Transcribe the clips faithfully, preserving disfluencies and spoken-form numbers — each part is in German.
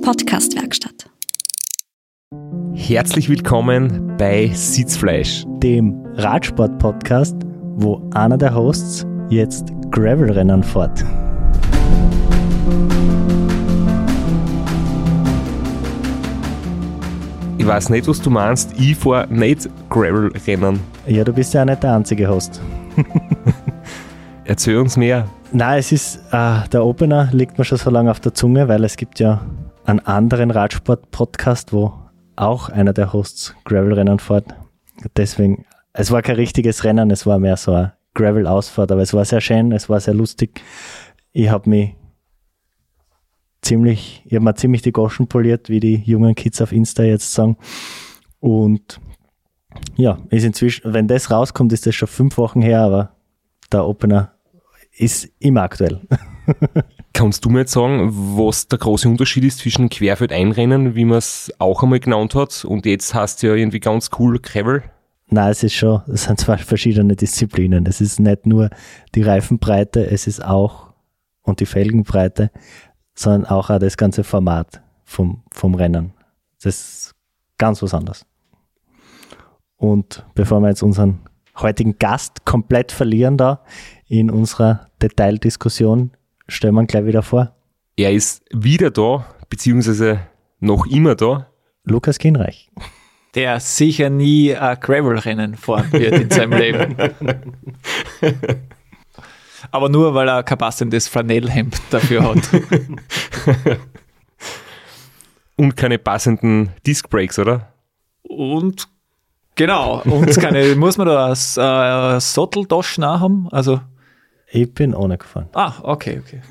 Podcast-Werkstatt. Herzlich willkommen bei Sitzfleisch, dem Radsport-Podcast, wo einer der Hosts jetzt Gravelrennen fährt. Ich weiß nicht, was du meinst, ich fahre nicht Gravelrennen. Ja, du bist ja auch nicht der einzige Host. Erzähl uns mehr. Nein, es ist, äh, der Opener liegt mir schon so lange auf der Zunge, weil es gibt ja einen anderen Radsport-Podcast, wo auch einer der Hosts Gravelrennen fährt. Deswegen, es war kein richtiges Rennen, es war mehr so eine Gravel-Ausfahrt, aber es war sehr schön, es war sehr lustig. Ich habe mich ziemlich, ich habe mir ziemlich die Goschen poliert, wie die jungen Kids auf Insta jetzt sagen. Und ja, ist inzwischen, wenn das rauskommt, ist das schon fünf Wochen her, aber der Opener ist immer aktuell. Kannst du mir jetzt sagen, was der große Unterschied ist zwischen Querfeld-Einrennen, wie man es auch einmal genannt hat, und jetzt heißt ja irgendwie ganz cool Gravel? Nein, es ist schon, es sind zwei verschiedene Disziplinen. Es ist nicht nur die Reifenbreite, es ist auch, und die Felgenbreite, sondern auch, auch das ganze Format vom, vom Rennen. Das ist ganz was anderes. Und bevor wir jetzt unseren heutigen Gast komplett verlieren da in unserer Detaildiskussion, stellen wir ihn gleich wieder vor. Er ist wieder da, beziehungsweise noch immer da. Lukas Kienreich. Der sicher nie ein Gravel-Rennen fahren wird in seinem Leben. Aber nur, weil er kein passendes Flanellhemd dafür hat. Und keine passenden Disc-Brakes, oder? Und genau, und keine, muss man da eine äh, Satteltaschen auch haben? Also, ich bin ohne gefahren. Ah, okay, okay.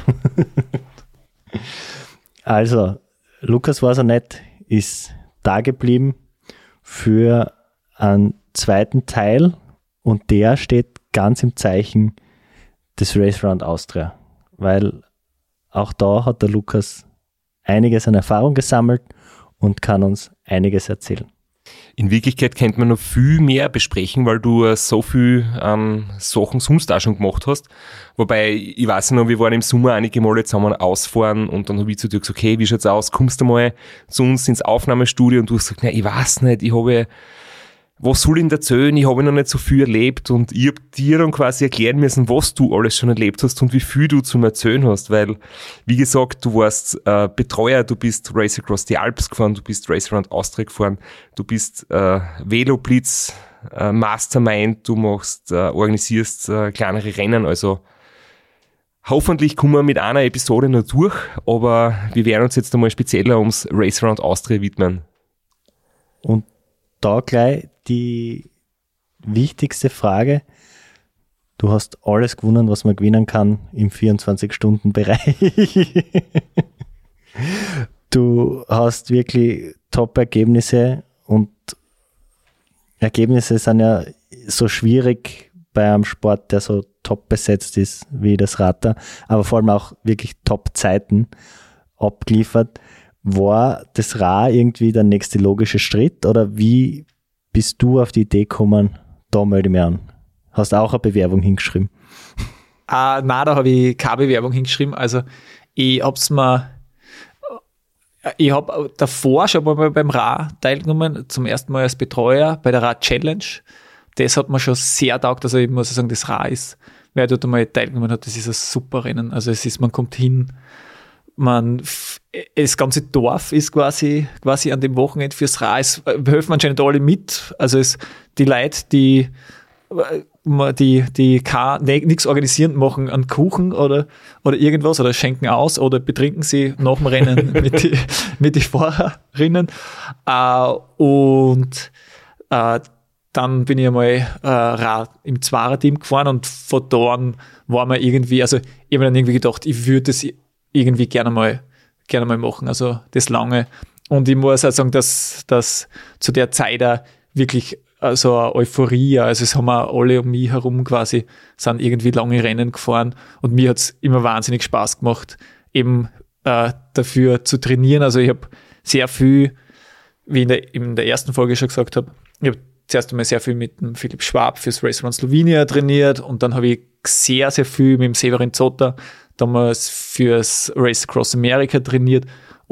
Also, Lukas war so nett, ist da geblieben für einen zweiten Teil, und der steht ganz im Zeichen des Race Around Austria, weil auch da hat der Lukas einiges an Erfahrung gesammelt und kann uns einiges erzählen. In Wirklichkeit könnte man noch viel mehr besprechen, weil du so viel ähm, Sachen sonst auch schon gemacht hast. Wobei, ich weiß noch, wir waren im Sommer einige Male zusammen ausfahren, und dann habe ich zu dir gesagt, okay, wie schaut's aus, kommst du mal zu uns ins Aufnahmestudio? Und du hast gesagt, nein, ich weiß nicht, ich habe, was soll ich denn erzählen, ich habe noch nicht so viel erlebt, und ich habe dir dann quasi erklären müssen, was du alles schon erlebt hast und wie viel du zum Erzählen hast, weil, wie gesagt, du warst äh, Betreuer, du bist Race Across the Alps gefahren, du bist Race Around Austria gefahren, du bist äh, Veloblitz äh, Mastermind, du machst, äh, organisierst äh, kleinere Rennen, also hoffentlich kommen wir mit einer Episode noch durch, aber wir werden uns jetzt einmal spezieller ums Race Around Austria widmen. Und da gleich die wichtigste Frage. Du hast alles gewonnen, was man gewinnen kann im vierundzwanzig-Stunden-Bereich. Du hast wirklich Top-Ergebnisse, und Ergebnisse sind ja so schwierig bei einem Sport, der so top besetzt ist wie das Radler, aber vor allem auch wirklich Top-Zeiten abgeliefert. War das Rad irgendwie der nächste logische Schritt, oder wie bist du auf die Idee gekommen, da melde ich mich an? Hast du auch eine Bewerbung hingeschrieben? Uh, nein, da habe ich keine Bewerbung hingeschrieben. Also ich habe es mir, ich habe davor schon mal beim Rad teilgenommen, zum ersten Mal als Betreuer bei der Rad Challenge. Das hat mir schon sehr taugt, also ich muss sagen, das Rad ist, wer dort einmal teilgenommen hat, das ist ein super Rennen. Also es ist, man kommt hin, man, das ganze Dorf ist quasi, quasi an dem Wochenende fürs Rad. Es helfen anscheinend alle mit. Also es, die Leute, die, die, die nichts organisieren, machen einen Kuchen oder, oder irgendwas oder schenken aus oder betrinken sie nach dem Rennen mit den mit die Fahrerinnen. Uh, und uh, dann bin ich einmal uh, Rad im Zwarer-Team gefahren, und von da an war mir irgendwie, also ich habe mir dann irgendwie gedacht, ich würde das irgendwie gerne mal, gerne mal machen, also das lange. Und ich muss auch sagen, dass, dass zu der Zeit auch wirklich so eine Euphorie, also es haben auch alle um mich herum quasi, sind irgendwie lange Rennen gefahren, und mir hat es immer wahnsinnig Spaß gemacht, eben äh, dafür zu trainieren. Also ich habe sehr viel, wie in der, in der ersten Folge schon gesagt habe, ich habe zuerst einmal sehr viel mit dem Philipp Schwab fürs Race Around Slovenia trainiert, und dann habe ich sehr, sehr viel mit dem Severin Zotter damals fürs Race Across America trainiert,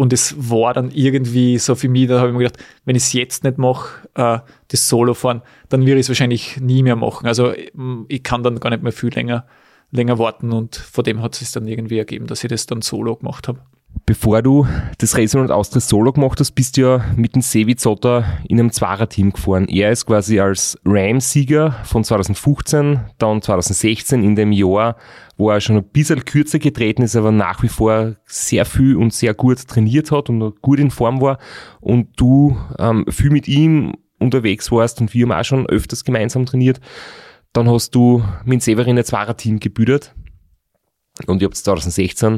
Und es war dann irgendwie so für mich, da habe ich mir gedacht, wenn ich es jetzt nicht mache, äh, das Solo-Fahren, dann werde ich es wahrscheinlich nie mehr machen. Also ich kann dann gar nicht mehr viel länger, länger warten und von dem hat es sich dann irgendwie ergeben, dass ich das dann solo gemacht habe. Bevor du das Racing Around Austria Solo gemacht hast, bist du ja mit dem Sevi Zotter in einem Zwarer-Team gefahren. Er ist quasi als Ram-Sieger von zwanzig fünfzehn, dann zwanzig sechzehn in dem Jahr, wo er schon ein bisschen kürzer getreten ist, aber nach wie vor sehr viel und sehr gut trainiert hat und noch gut in Form war. Und du ähm, viel mit ihm unterwegs warst und wir haben auch schon öfters gemeinsam trainiert. Dann hast du mit dem Severin ein Zwarer-Team gebildet und ihr habt zwanzig sechzehn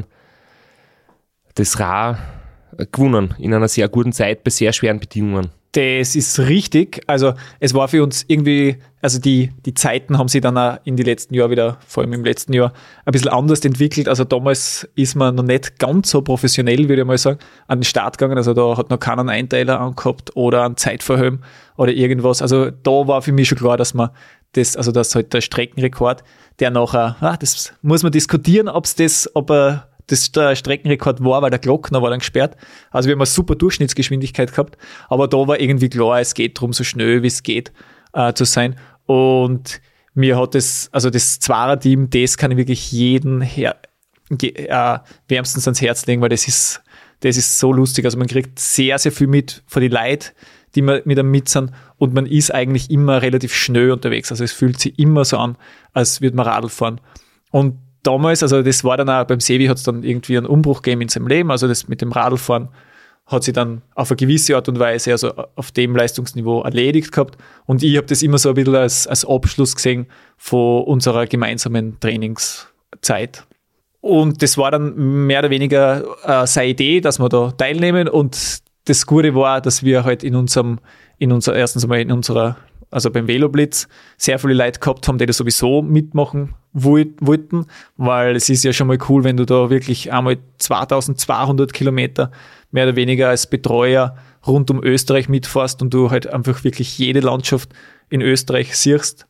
das Ra gewonnen, in einer sehr guten Zeit, bei sehr schweren Bedingungen. Das ist richtig. Also es war für uns irgendwie, also die, die Zeiten haben sich dann auch in den letzten Jahren wieder, vor allem im letzten Jahr, ein bisschen anders entwickelt. Also damals ist man noch nicht ganz so professionell, würde ich mal sagen, an den Start gegangen. Also da hat noch keiner einen Einteiler angehabt oder einen Zeitverhelm oder irgendwas. Also da war für mich schon klar, dass man das, also das halt der Streckenrekord, der nachher, ah, das muss man diskutieren, ob es das, ob er das der Streckenrekord war, weil der Glockner war dann gesperrt. Also wir haben eine super Durchschnittsgeschwindigkeit gehabt, aber da war irgendwie klar, es geht darum, so schnell wie es geht äh, zu sein. Und mir hat das, also das Zwarer-Team, das kann ich wirklich jeden her, äh, wärmstens ans Herz legen, weil das ist, das ist so lustig. Also man kriegt sehr, sehr viel mit von den Leuten, die man mit einem mit sind, und man ist eigentlich immer relativ schnell unterwegs. Also es fühlt sich immer so an, als würde man Radl fahren. Und damals, also das war dann auch, beim Sevi hat es dann irgendwie einen Umbruch gegeben in seinem Leben, also das mit dem Radlfahren hat sich dann auf eine gewisse Art und Weise, also auf dem Leistungsniveau erledigt gehabt, und ich habe das immer so ein bisschen als, als Abschluss gesehen von unserer gemeinsamen Trainingszeit. Und das war dann mehr oder weniger äh, seine Idee, dass wir da teilnehmen, und das Gute war, dass wir halt in unserem, in unserer, erstens einmal in unserer, also beim Veloblitz, sehr viele Leute gehabt haben, die das sowieso mitmachen wollten, weil es ist ja schon mal cool, wenn du da wirklich einmal zweitausendzweihundert Kilometer mehr oder weniger als Betreuer rund um Österreich mitfährst und du halt einfach wirklich jede Landschaft in Österreich siehst.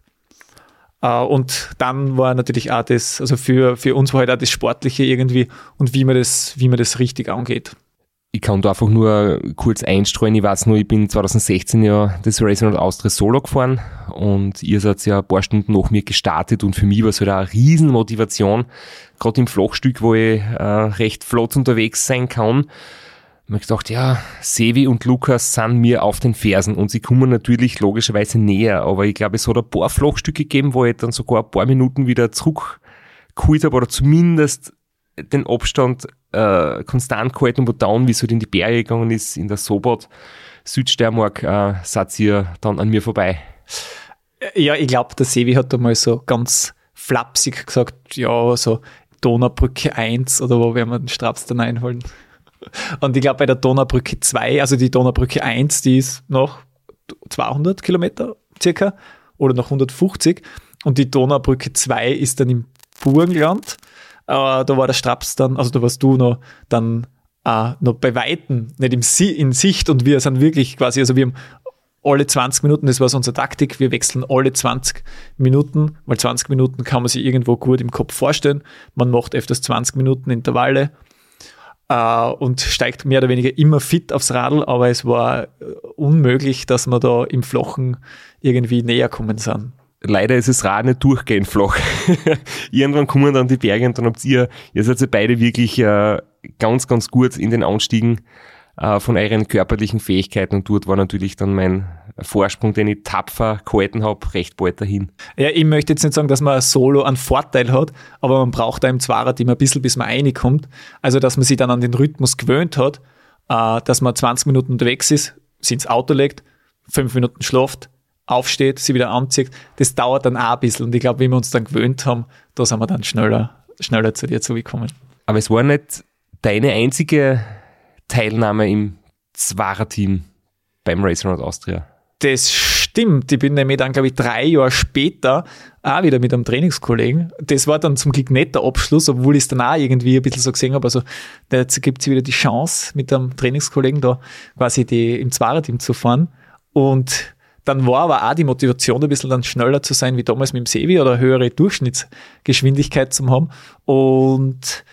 Und dann war natürlich auch das, also für, für uns war halt auch das Sportliche irgendwie und wie man das, wie man das richtig angeht. Ich kann da einfach nur kurz einstreuen. Ich weiß nur, ich bin zwanzig sechzehn ja das Racing Around Austria Solo gefahren und ihr seid ja ein paar Stunden nach mir gestartet, und für mich war es halt auch eine Riesenmotivation, gerade im Flachstück, wo ich äh, recht flott unterwegs sein kann. Ich habe gedacht, ja, Sevi und Lukas sind mir auf den Fersen und sie kommen natürlich logischerweise näher, aber ich glaube, es hat ein paar Flachstücke gegeben, wo ich dann sogar ein paar Minuten wieder zurückgeholt habe oder zumindest den Abstand äh, konstant gehalten, wo down, wie es halt in die Berge gegangen ist, in der Sobot, Südsteiermark, äh, seid ihr dann an mir vorbei. Ja, ich glaube, der Sevi hat da mal so ganz flapsig gesagt, ja, so Donaubrücke eins, oder wo werden wir den Straps dann einholen? Und ich glaube, bei der Donaubrücke zwei, also die Donaubrücke eins, die ist noch zweihundert Kilometer circa oder noch hundertfünfzig, und die Donaubrücke zwei ist dann im Burgenland. Uh, da war der Straps dann, also da warst du noch dann uh, noch bei Weitem, nicht im si- in Sicht, und wir sind wirklich quasi, also wir haben alle zwanzig Minuten, das war so unsere Taktik, wir wechseln alle zwanzig Minuten, weil zwanzig Minuten kann man sich irgendwo gut im Kopf vorstellen, man macht öfters zwanzig Minuten Intervalle uh, und steigt mehr oder weniger immer fit aufs Radl, aber es war unmöglich, dass wir da im Flachen irgendwie näher kommen sind. Leider ist das Rad nicht durchgehend flach. Irgendwann kommen dann die Berge und dann habt ihr, ihr seid ja beide wirklich äh, ganz, ganz gut in den Anstiegen äh, von euren körperlichen Fähigkeiten, und dort war natürlich dann mein Vorsprung, den ich tapfer gehalten habe, recht bald dahin. Ja, ich möchte jetzt nicht sagen, dass man Solo einen Vorteil hat, aber man braucht da im Zwarer-Team ein bisschen, bis man reinkommt. Also, dass man sich dann an den Rhythmus gewöhnt hat, äh, dass man zwanzig Minuten unterwegs ist, sich ins Auto legt, fünf Minuten schlaft, aufsteht, sie wieder anzieht, das dauert dann auch ein bisschen, und ich glaube, wenn wir uns dann gewöhnt haben, da sind wir dann schneller, schneller zu dir zugekommen. Aber es war nicht deine einzige Teilnahme im Zwarer-Team beim Racing Around Austria. Das stimmt, ich bin nämlich dann, glaube ich, drei Jahre später auch wieder mit einem Trainingskollegen. Das war dann zum Glück nicht der Abschluss, obwohl ich es dann auch irgendwie ein bisschen so gesehen habe, also jetzt gibt es wieder die Chance, mit einem Trainingskollegen da quasi die, im Zwarer-Team zu fahren, und dann war aber auch die Motivation, ein bisschen dann schneller zu sein wie damals mit dem Sevi oder eine höhere Durchschnittsgeschwindigkeit zu haben. Und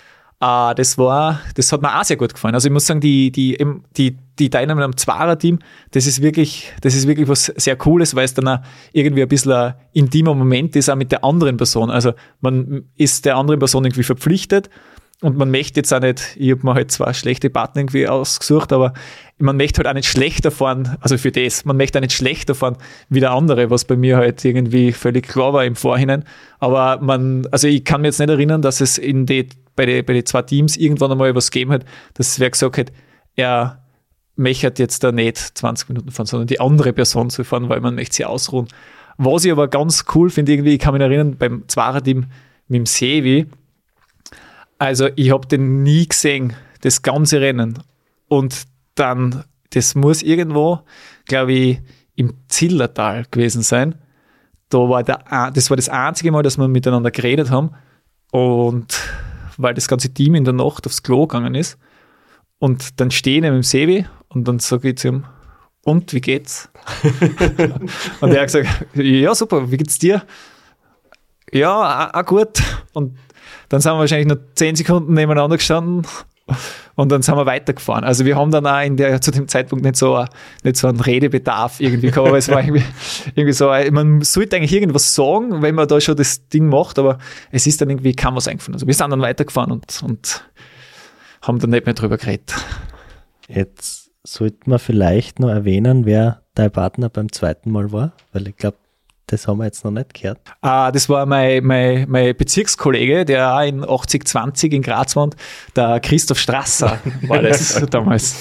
Uh, das war, das hat mir auch sehr gut gefallen. Also ich muss sagen, die, die, die, die Teilnahme am Zwarer-Team, das ist wirklich, das ist wirklich was sehr Cooles, weil es dann auch irgendwie ein bisschen ein intimer Moment ist, auch mit der anderen Person. Also man ist der anderen Person irgendwie verpflichtet und man möchte jetzt auch nicht, ich habe mir halt zwei schlechte Partner irgendwie ausgesucht, aber man möchte halt auch nicht schlechter fahren, also für das, man möchte auch nicht schlechter fahren wie der andere, was bei mir halt irgendwie völlig klar war im Vorhinein. Aber man, also ich kann mir jetzt nicht erinnern, dass es in die bei den bei die zwei Teams irgendwann einmal was gegeben hat, dass wer gesagt hat, er möchte jetzt da nicht zwanzig Minuten fahren, sondern die andere Person zu fahren, weil man möchte sie ausruhen. Was ich aber ganz cool finde, irgendwie, ich kann mich erinnern, beim Zwarer-Team mit dem Sevi, also ich habe den nie gesehen, das ganze Rennen. Und dann, das muss irgendwo, glaube ich, im Zillertal gewesen sein. Da war der, das war das einzige Mal, dass wir miteinander geredet haben. Und weil das ganze Team in der Nacht aufs Klo gegangen ist. Und dann stehe ich neben dem Sevi und dann sage ich zu ihm, und, wie geht's? Und er hat gesagt, ja, super, wie geht's dir? Ja, auch, auch gut. Und dann sind wir wahrscheinlich noch zehn Sekunden nebeneinander gestanden und dann sind wir weitergefahren. Also wir haben dann auch in der, zu dem Zeitpunkt nicht so, nicht so einen Redebedarf irgendwie gehabt, aber es war irgendwie, irgendwie so, man sollte eigentlich irgendwas sagen, wenn man da schon das Ding macht, aber es ist dann irgendwie kaum was eingefallen. Also wir sind dann weitergefahren und, und haben dann nicht mehr drüber geredet. Jetzt sollte man vielleicht noch erwähnen, wer dein Partner beim zweiten Mal war, weil ich glaube, das haben wir jetzt noch nicht gehört. Ah, das war mein, mein, mein Bezirkskollege, der auch in achtzig zwanzig in Graz wohnt, der Christoph Strasser war das damals.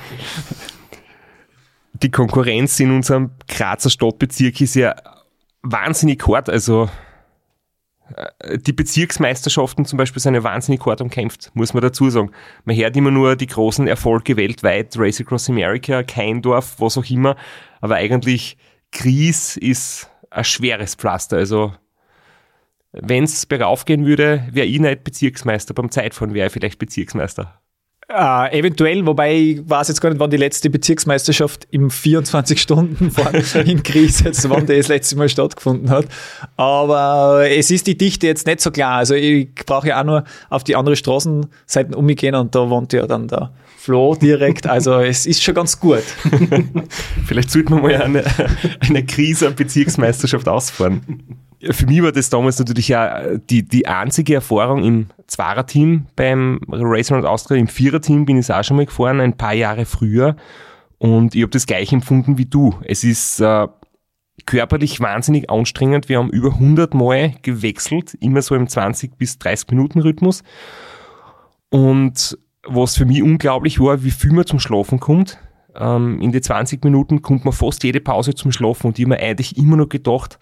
Die Konkurrenz in unserem Grazer Stadtbezirk ist ja wahnsinnig hart. Also die Bezirksmeisterschaften zum Beispiel sind ja wahnsinnig hart umkämpft, muss man dazu sagen. Man hört immer nur die großen Erfolge weltweit, Race Across America, Keindorf, was auch immer, aber eigentlich Gries ist ein schweres Pflaster. Also wenn es bergauf gehen würde, wäre ich nicht Bezirksmeister. Beim Zeitfahren wäre ich vielleicht Bezirksmeister. Äh, eventuell, wobei ich weiß jetzt gar nicht, wann die letzte Bezirksmeisterschaft im vierundzwanzig-Stunden-Fahren in Gries jetzt, wann die das letzte Mal stattgefunden hat. Aber es ist die Dichte jetzt nicht so klar. Also ich brauche ja auch nur auf die andere Straßenseite umgehen und da wohnt ja dann der Flo direkt. Also es ist schon ganz gut. Vielleicht sollten wir mal eine, eine Krise Bezirksmeisterschaft ausfahren. Für mich war das damals natürlich ja die, die einzige Erfahrung im Zwarer-Team beim Race Around Austria. Im Vierer-Team bin ich auch schon mal gefahren, ein paar Jahre früher. Und ich habe das gleich empfunden wie du. Es ist äh, körperlich wahnsinnig anstrengend. Wir haben über hundert Mal gewechselt, immer so im zwanzig bis dreißig Minuten Rhythmus. Und was für mich unglaublich war, wie viel man zum Schlafen kommt. Ähm, in die zwanzig Minuten kommt man fast jede Pause zum Schlafen. Und ich habe mir eigentlich immer noch gedacht,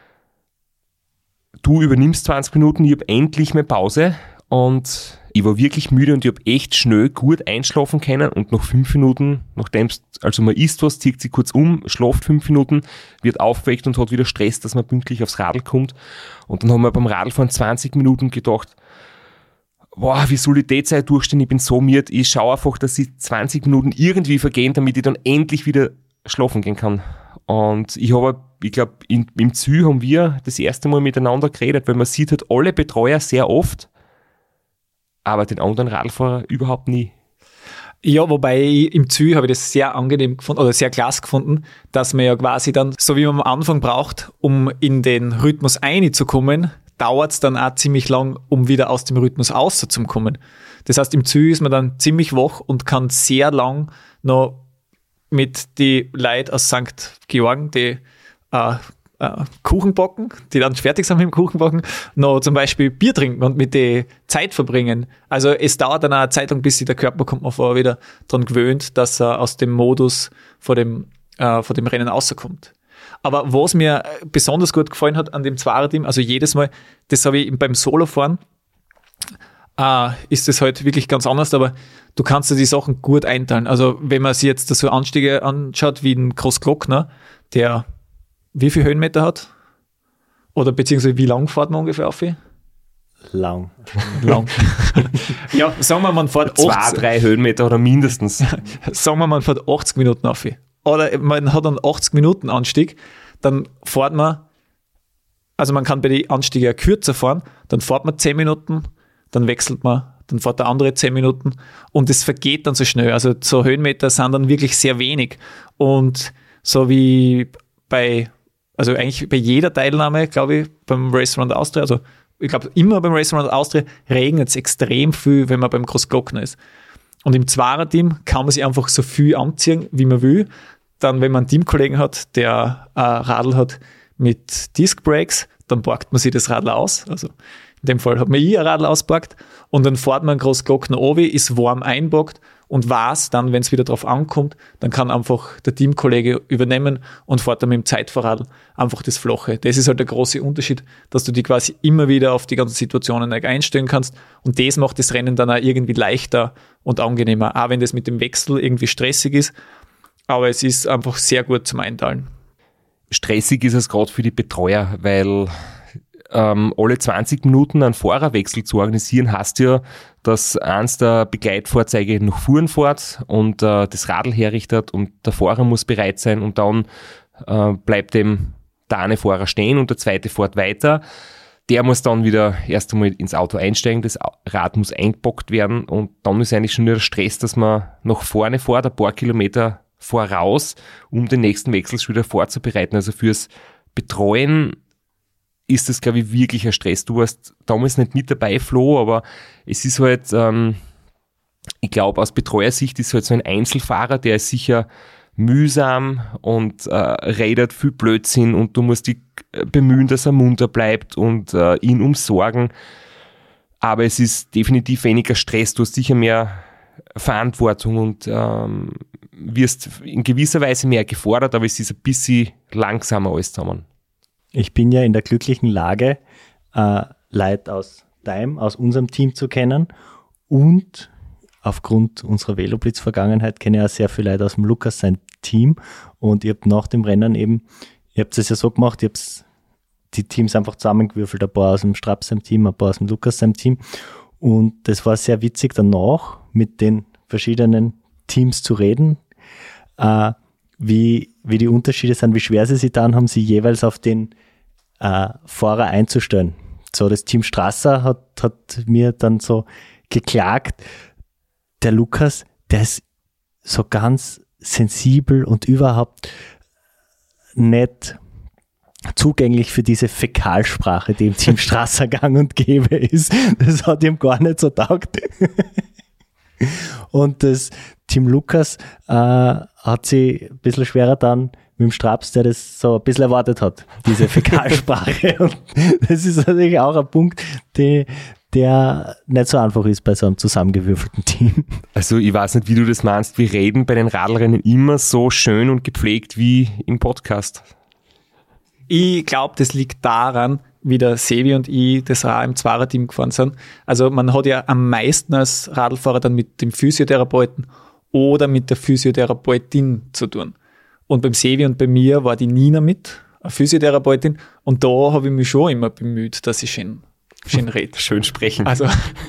du übernimmst zwanzig Minuten, ich habe endlich meine Pause und ich war wirklich müde und ich habe echt schnell gut einschlafen können und nach fünf Minuten, nachdem also man isst was, zieht sich kurz um, schlaft fünf Minuten, wird aufgeweckt und hat wieder Stress, dass man pünktlich aufs Radl kommt. Und dann haben wir beim Radlfahren zwanzig Minuten gedacht, boah, wie soll ich die Zeit durchstehen, ich bin so müde, ich schaue einfach, dass die zwanzig Minuten irgendwie vergehen, damit ich dann endlich wieder schlafen gehen kann. Und ich habe, ich glaube, im Ziel haben wir das erste Mal miteinander geredet, weil man sieht halt alle Betreuer sehr oft, aber den anderen Radfahrer überhaupt nie. Ja, wobei im Ziel habe ich das sehr angenehm gefunden oder sehr klasse gefunden, dass man ja quasi dann, so wie man am Anfang braucht, um in den Rhythmus reinzukommen, dauert es dann auch ziemlich lang, um wieder aus dem Rhythmus rauszukommen. Das heißt, im Ziel ist man dann ziemlich wach und kann sehr lang noch mit die Leuten aus Sankt Georgen, die äh, äh, Kuchen backen, die dann fertig sind mit dem Kuchenbacken, noch zum Beispiel Bier trinken und mit die Zeit verbringen. Also es dauert dann auch eine Zeit lang, bis sich der Körper, kommt man vorher wieder dran gewöhnt, dass er aus dem Modus vor dem, äh, vor dem Rennen rauskommt. Aber was mir besonders gut gefallen hat an dem Zwarer-Team, also jedes Mal, das habe ich beim Solofahren, Uh, ist das halt wirklich ganz anders, aber du kannst dir die Sachen gut einteilen. Also wenn man sich jetzt so Anstiege anschaut wie ein Großglockner, der wie viel Höhenmeter hat? Oder beziehungsweise wie lang fährt man ungefähr auf? Lang. Lang. Ja, sagen wir, man fährt Zwei, achtzig, drei Höhenmeter oder mindestens. sagen wir, man fährt achtzig Minuten auf. Oder man hat einen achtzig Minuten Anstieg, dann fährt man, also man kann bei den Anstiegen kürzer fahren, dann fährt man zehn Minuten, dann wechselt man dann fährt der andere zehn Minuten und es vergeht dann so schnell. Also so Höhenmeter sind dann wirklich sehr wenig. Und so wie bei, also eigentlich bei jeder Teilnahme, glaube ich, beim Race Around Austria, also ich glaube immer beim Race Around Austria regnet es extrem viel, wenn man beim Großglockner ist. Und im Zwarer-Team kann man sich einfach so viel anziehen, wie man will. Dann, wenn man einen Teamkollegen hat, der ein Radl hat mit Disc Brakes, dann parkt man sich das Radl aus. Also in dem Fall hat man ich ein Radl ausparkt und dann fährt man einen Großglockner runter, ist warm einpackt und weiß dann, wenn es wieder drauf ankommt, dann kann einfach der Teamkollege übernehmen und fährt dann mit dem Zeitfahrradl einfach das Flache. Das ist halt der große Unterschied, dass du dich quasi immer wieder auf die ganzen Situationen einstellen kannst und das macht das Rennen dann auch irgendwie leichter und angenehmer, auch wenn das mit dem Wechsel irgendwie stressig ist, aber es ist einfach sehr gut zum Einteilen. Stressig ist es gerade für die Betreuer, weil ähm, alle zwanzig Minuten einen Fahrerwechsel zu organisieren, heißt ja, dass eins der Begleitfahrzeuge nach vorn fährt und äh, das Radl herrichtet und der Fahrer muss bereit sein und dann äh, bleibt eben der eine Fahrer stehen und der zweite fährt weiter. Der muss dann wieder erst einmal ins Auto einsteigen, das Rad muss eingepackt werden und dann ist eigentlich schon wieder der Stress, dass man nach vorne fährt, ein paar Kilometer voraus, um den nächsten Wechsel schon wieder vorzubereiten. Also fürs Betreuen ist das, glaube ich, wirklich ein Stress. Du warst damals nicht mit dabei, Flo, aber es ist halt, ähm, ich glaube, aus Betreuersicht ist halt so ein Einzelfahrer, der ist sicher mühsam und äh, redet viel Blödsinn und du musst dich bemühen, dass er munter bleibt und äh, ihn umsorgen. Aber es ist definitiv weniger Stress. Du hast sicher mehr Verantwortung und ähm, wirst in gewisser Weise mehr gefordert, aber es ist ein bisschen langsamer alles zusammen. Ich bin ja in der glücklichen Lage, äh, Leute aus deinem, aus unserem Team zu kennen und aufgrund unserer Veloblitz-Vergangenheit kenne ich auch sehr viele Leute aus dem Lukas sein Team und ihr habt nach dem Rennen eben, ihr habt es ja so gemacht, ihr habt die Teams einfach zusammengewürfelt, ein paar aus dem Straps seinem Team, ein paar aus dem Lukas seinem Team und das war sehr witzig danach mit den verschiedenen Teams zu reden, äh, wie, wie die Unterschiede sind, wie schwer sie sich dann haben, sie jeweils auf den äh, Fahrer einzustellen. So, das Team Strasser hat, hat mir dann so geklagt, der Lukas, der ist so ganz sensibel und überhaupt nicht zugänglich für diese Fäkalsprache, die im Team Strasser gang und gäbe ist. Das hat ihm gar nicht so taugt. Und das Team Lukas äh, hat sich ein bisschen schwerer dann mit dem Straps, der das so ein bisschen erwartet hat, diese Fäkalsprache. Und das ist natürlich auch ein Punkt, die, der nicht so einfach ist bei so einem zusammengewürfelten Team. Also ich weiß nicht, wie du das meinst. Wir reden bei den Radlrennen immer so schön und gepflegt wie im Podcast. Ich glaube, das liegt daran, wie der Sevi und ich das auch im Zwarer-Team gefahren sind. Also man hat ja am meisten als Radlfahrer dann mit dem Physiotherapeuten oder mit der Physiotherapeutin zu tun. Und beim Sevi und bei mir war die Nina mit, eine Physiotherapeutin, und da habe ich mich schon immer bemüht, dass ich schön, schön rede. Schön sprechen. Also,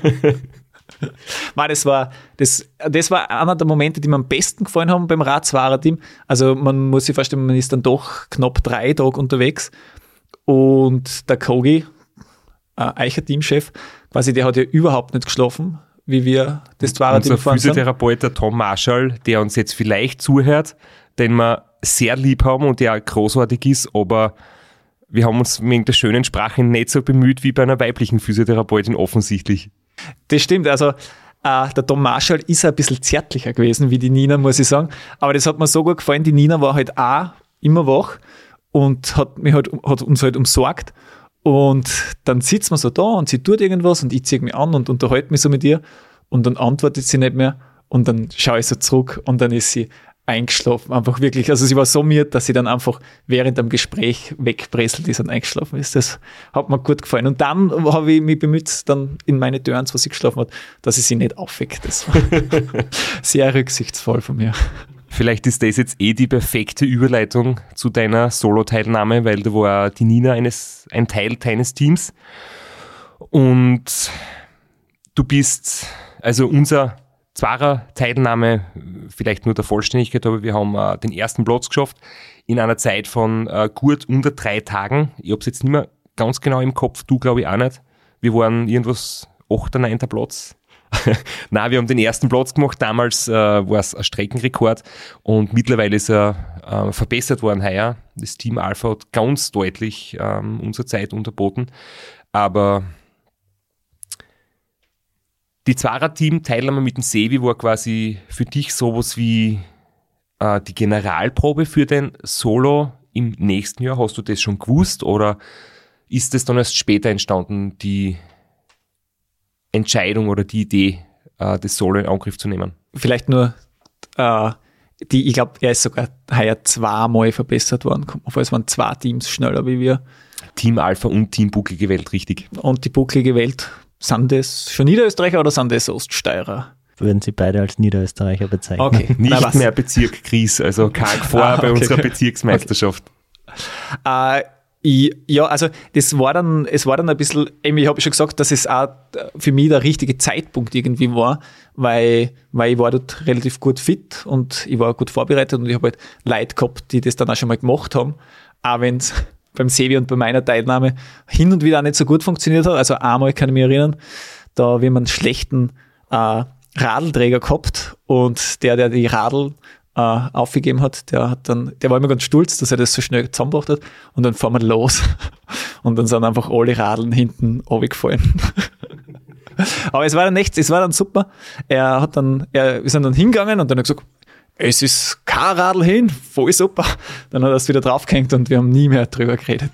man, das war, das, das war einer der Momente, die mir am besten gefallen haben beim Radzwarer-Team. Also man muss sich vorstellen, man ist dann doch knapp drei Tage unterwegs und der Kogi, äh, Eicher Teamchef, quasi, der hat ja überhaupt nicht geschlafen, wie wir das Zwarer-Team gefahren sind. Unser Physiotherapeut, der Tom Marschall, der uns jetzt vielleicht zuhört, den wir sehr lieb haben und der großartig ist, aber wir haben uns wegen der schönen Sprache nicht so bemüht wie bei einer weiblichen Physiotherapeutin offensichtlich. Das stimmt, also äh, der Tom Marschall ist ein bisschen zärtlicher gewesen wie die Nina, muss ich sagen, aber das hat mir so gut gefallen, die Nina war halt auch immer wach und hat, mich halt, hat uns halt umsorgt und dann sitzt man so da und sie tut irgendwas und ich ziehe mich an und unterhalte mich so mit ihr und dann antwortet sie nicht mehr und dann schaue ich so zurück und dann ist sie eingeschlafen, einfach wirklich, also sie war so müde, dass sie dann einfach während dem Gespräch wegpresselt ist und eingeschlafen ist. Das hat mir gut gefallen. Und dann habe ich mich bemüht, dann in meine Turns, wo sie geschlafen hat, dass ich sie nicht aufwecke. Das war sehr rücksichtsvoll von mir. Vielleicht ist das jetzt eh die perfekte Überleitung zu deiner Solo-Teilnahme, weil da war die Nina eines, ein Teil deines Teams und du bist, also unser Zwarer-Teilnahme, vielleicht nur der Vollständigkeit, aber wir haben äh, den ersten Platz geschafft in einer Zeit von äh, gut unter drei Tagen. Ich habe es jetzt nicht mehr ganz genau im Kopf, du glaube ich auch nicht. Wir waren irgendwas achter, neunter Platz. Nein, wir haben den ersten Platz gemacht. Damals äh, war es ein Streckenrekord und mittlerweile ist er äh, verbessert worden heuer. Das Team Alpha hat ganz deutlich ähm, unsere Zeit unterboten. Aber die Zweier-Team-Teilnahme mit dem Sevi war quasi für dich sowas wie äh, die Generalprobe für den Solo im nächsten Jahr. Hast du das schon gewusst oder ist das dann erst später entstanden, die Entscheidung oder die Idee, äh, das Solo in Angriff zu nehmen? Vielleicht nur, äh, die, ich glaube, er ist sogar heuer zweimal verbessert worden. Es waren zwei Teams schneller wie wir. Team Alpha und Team Bucklige Welt, richtig. Und die Bucklige Welt, sind das schon Niederösterreicher oder sind das Oststeirer? Würden Sie beide als Niederösterreicher bezeichnen? Okay. Nicht Na, mehr Bezirk Gries, also karg vor Ah, okay. bei unserer Bezirksmeisterschaft. Äh, ich, ja, also das war dann, es war dann ein bisschen, eben, ich habe schon gesagt, dass es auch für mich der richtige Zeitpunkt irgendwie war, weil, weil ich war dort relativ gut fit und ich war gut vorbereitet und ich habe halt Leute gehabt, die das dann auch schon mal gemacht haben, auch wenn es beim Sevi und bei meiner Teilnahme hin und wieder auch nicht so gut funktioniert hat. Also einmal kann ich mich erinnern, da haben wir einen schlechten äh, Radlträger gehabt und der, der die Radl äh, aufgegeben hat, der hat dann, der war immer ganz stolz, dass er das so schnell zusammengebracht hat und dann fahren wir los und dann sind einfach alle Radeln hinten runtergefallen. Aber es war dann echt, es war dann super. Er hat dann, er, wir sind dann hingegangen und dann hat er gesagt, es ist kein Radl hin, voll super. Dann hat er es wieder draufgehängt und wir haben nie mehr drüber geredet.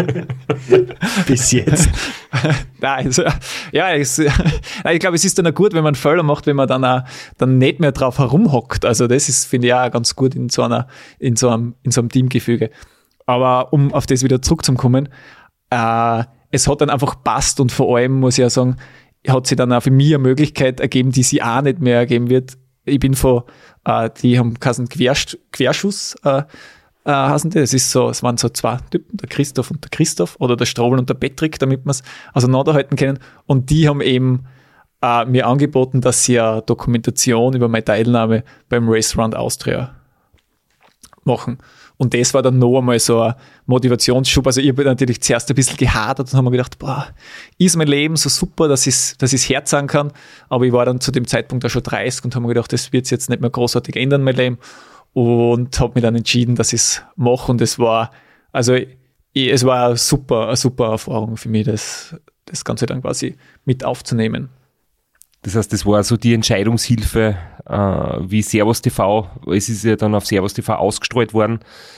Bis jetzt. Nein, also, ja, es, ich glaube, es ist dann auch gut, wenn man einen Fehler macht, wenn man dann auch dann nicht mehr drauf herumhockt. Also das ist, finde ich, auch ganz gut in so einer, in so einem, in so einem Teamgefüge. Aber um auf das wieder zurückzukommen, äh, es hat dann einfach passt und vor allem, muss ich auch sagen, hat sich dann auch für mich eine Möglichkeit ergeben, die sie auch nicht mehr ergeben wird. Ich bin von, äh, die haben keinen Quersch- Querschuss, äh, äh, heißen die. Das ist so, es waren so zwei Typen, der Christoph und der Christoph oder der Strobel und der Patrick, damit wir es auseinanderhalten können. Und die haben eben äh, mir angeboten, dass sie eine Dokumentation über meine Teilnahme beim Race Round Austria machen. Und das war dann noch einmal so ein Motivationsschub. Also ich habe natürlich zuerst ein bisschen gehadert und habe mir gedacht, boah, ist mein Leben so super, dass ich es dass ich's Herz sagen kann. Aber ich war dann zu dem Zeitpunkt auch schon dreißig und habe mir gedacht, das wird jetzt nicht mehr großartig ändern, mein Leben. Und habe mich dann entschieden, dass ich es mache. Und es war, also ich, es war eine super, eine super Erfahrung für mich, das, das Ganze dann quasi mit aufzunehmen. Das heißt, das war so die Entscheidungshilfe äh, wie Servus T V, es ist ja dann auf Servus T V ausgestrahlt worden,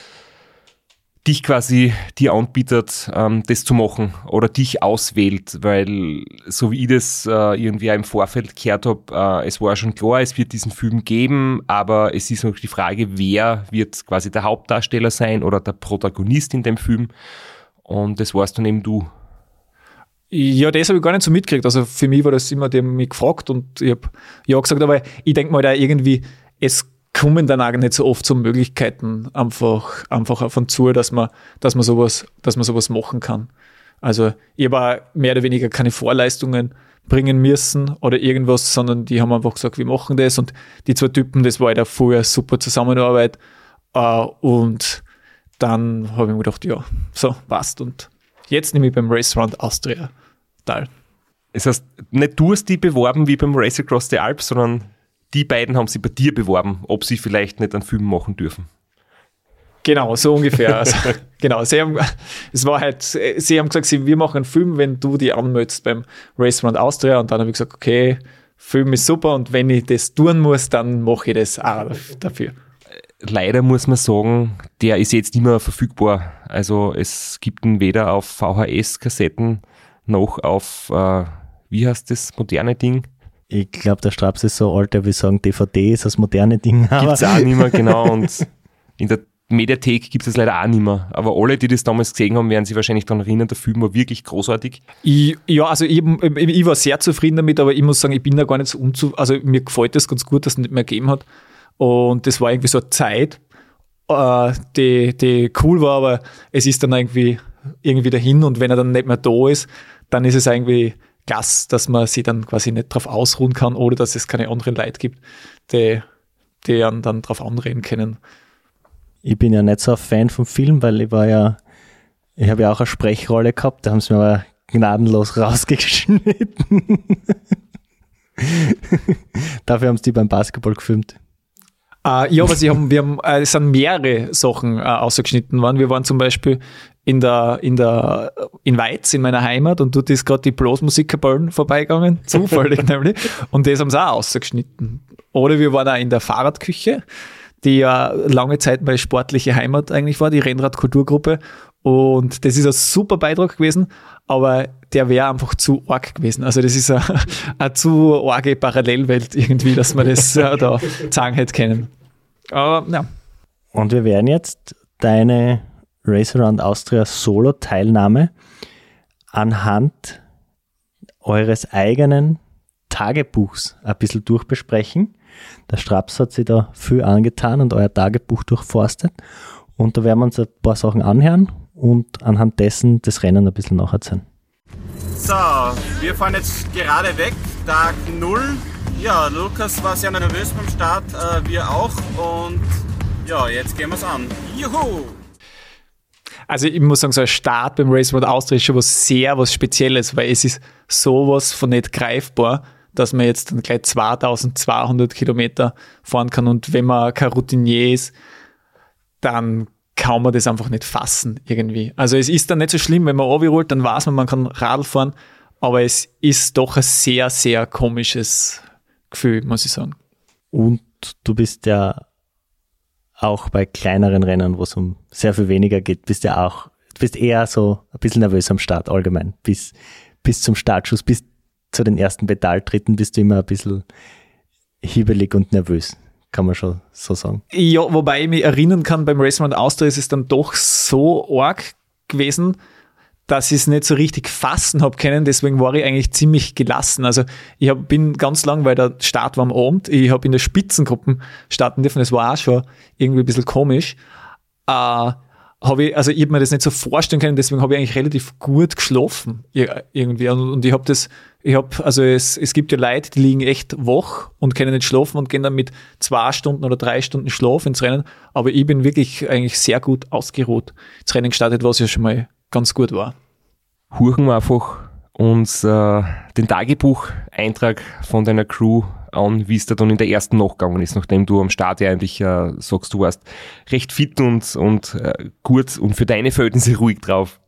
dich quasi dir anbietet, ähm, das zu machen oder dich auswählt, weil so wie ich das äh, irgendwie auch im Vorfeld gehört habe, äh, es war schon klar, es wird diesen Film geben, aber es ist noch die Frage, wer wird quasi der Hauptdarsteller sein oder der Protagonist in dem Film, und das warst dann eben du. Ja, das habe ich gar nicht so mitgekriegt. Also für mich war das immer, die haben mich gefragt und ich habe ja gesagt, aber ich denke mal da irgendwie, es kommen dann auch nicht so oft so Möglichkeiten einfach, einfach von zu, dass man, dass man sowas, dass man sowas machen kann. Also ich habe auch mehr oder weniger keine Vorleistungen bringen müssen oder irgendwas, sondern die haben einfach gesagt, wir machen das, und die zwei Typen, das war halt auch vorher super Zusammenarbeit, und dann habe ich mir gedacht, ja, so, passt, und jetzt nehme ich beim Race Round Austria teil. Das heißt, nicht du hast die beworben wie beim Race Across the Alps, sondern die beiden haben sie bei dir beworben, ob sie vielleicht nicht einen Film machen dürfen. Genau, so ungefähr. Also, genau, sie haben, es war halt, sie haben gesagt, sie, wir machen einen Film, wenn du die anmeldest beim Race Round Austria, und dann habe ich gesagt, okay, Film ist super, und wenn ich das tun muss, dann mache ich das auch dafür. Leider muss man sagen, der ist jetzt nicht mehr verfügbar. Also es gibt ihn weder auf V H S-Kassetten noch auf, äh, wie heißt das moderne Ding? Ich glaube, der Straps ist so alt, der will sagen, D V D ist das moderne Ding. Gibt es auch nicht mehr, genau. Und in der Mediathek gibt es leider auch nicht mehr. Aber alle, die das damals gesehen haben, werden sich wahrscheinlich daran erinnern, der Film war wirklich großartig. Ich, ja, also ich, ich war sehr zufrieden damit, aber ich muss sagen, ich bin da gar nicht so unzufrieden. Also mir gefällt das ganz gut, dass es nicht mehr gegeben hat. Und das war irgendwie so eine Zeit, äh, die, die cool war, aber es ist dann irgendwie, irgendwie dahin, und wenn er dann nicht mehr da ist, dann ist es irgendwie klasse, dass man sich dann quasi nicht drauf ausruhen kann oder dass es keine anderen Leute gibt, die, die dann, dann drauf anreden können. Ich bin ja nicht so ein Fan vom Film, weil ich war ja, ich habe ja auch eine Sprechrolle gehabt, da haben sie mir aber gnadenlos rausgeschnitten. Dafür haben sie die beim Basketball gefilmt. Uh, ja, aber sie haben, wir haben, uh, es sind mehrere Sachen uh, ausgeschnitten worden. Wir waren zum Beispiel in der, in der, in Weiz, in meiner Heimat, und dort ist gerade die Blasmusikerballen vorbeigegangen, zufällig nämlich, und das haben sie auch ausgeschnitten. Oder wir waren auch in der Fahrradküche, die ja lange Zeit meine sportliche Heimat eigentlich war, die Rennradkulturgruppe, und das ist ein super Beitrag gewesen, aber der wäre einfach zu arg gewesen. Also das ist eine, eine zu arge Parallelwelt irgendwie, dass man das äh, da sagen hätte können. Aber ja. Und wir werden jetzt deine Race Around Austria Solo-Teilnahme anhand eures eigenen Tagebuchs ein bisschen durchbesprechen. Der Straps hat sich da viel angetan und euer Tagebuch durchforstet. Und da werden wir uns ein paar Sachen anhören und anhand dessen das Rennen ein bisschen nacherzählen. So, wir fahren jetzt gerade weg, Tag null. Ja, Lukas war sehr nervös beim Start, äh, wir auch. Und ja, jetzt gehen wir es an. Juhu! Also ich muss sagen, so ein Start beim Race Around Austria ist schon was sehr was Spezielles, weil es ist sowas von nicht greifbar, dass man jetzt dann gleich zweitausendzweihundert Kilometer fahren kann, und wenn man kein Routinier ist, dann kann man das einfach nicht fassen irgendwie. Also es ist dann nicht so schlimm, wenn man runterrollt, dann weiß man, man kann Radl fahren, aber es ist doch ein sehr, sehr komisches Gefühl, muss ich sagen. Und du bist ja auch bei kleineren Rennen, wo es um sehr viel weniger geht, bist ja auch, du bist eher so ein bisschen nervös am Start allgemein. Bis, bis zum Startschuss, bis zu den ersten Pedaltritten bist du immer ein bisschen hibbelig und nervös. Kann man schon so sagen. Ja, wobei ich mich erinnern kann, beim Race Around Austria ist es dann doch so arg gewesen, dass ich es nicht so richtig fassen habe können. Deswegen war ich eigentlich ziemlich gelassen. Also ich hab, bin ganz lang, weil der Start war am Abend, ich habe in der Spitzengruppe starten dürfen. Das war auch schon irgendwie ein bisschen komisch. Äh, habe ich, also ich habe mir das nicht so vorstellen können, deswegen habe ich eigentlich relativ gut geschlafen irgendwie. Und ich habe das, ich habe, also es, es gibt ja Leute, die liegen echt wach und können nicht schlafen und gehen dann mit zwei Stunden oder drei Stunden Schlaf ins Rennen. Aber ich bin wirklich eigentlich sehr gut ausgeruht ins Rennen gestartet, was ja schon mal ganz gut war. Huchen wir einfach uns äh, den Tagebucheintrag von deiner Crew an, wie es da dann in der ersten Nacht gegangen ist, nachdem du am Start ja eigentlich äh, sagst, du warst recht fit und, und äh, gut und für deine Verhältnisse ruhig drauf.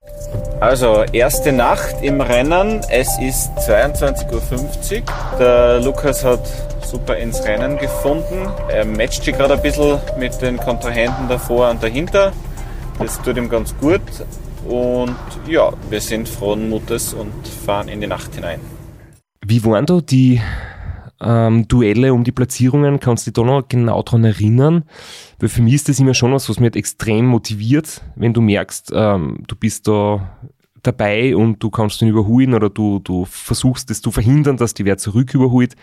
Also, erste Nacht im Rennen, es ist zweiundzwanzig Uhr fünfzig. Der Lukas hat super ins Rennen gefunden. Er matcht sich gerade ein bisschen mit den Kontrahenten davor und dahinter. Das tut ihm ganz gut. Und ja, wir sind frohen Mutes und fahren in die Nacht hinein. Wie waren da die ähm, Duelle um die Platzierungen? Kannst du dich da noch genau dran erinnern? Weil für mich ist das immer schon was, was mich halt extrem motiviert, wenn du merkst, ähm, du bist da dabei und du kannst ihn überholen oder du, du versuchst es zu verhindern, dass die wer zurück überholt.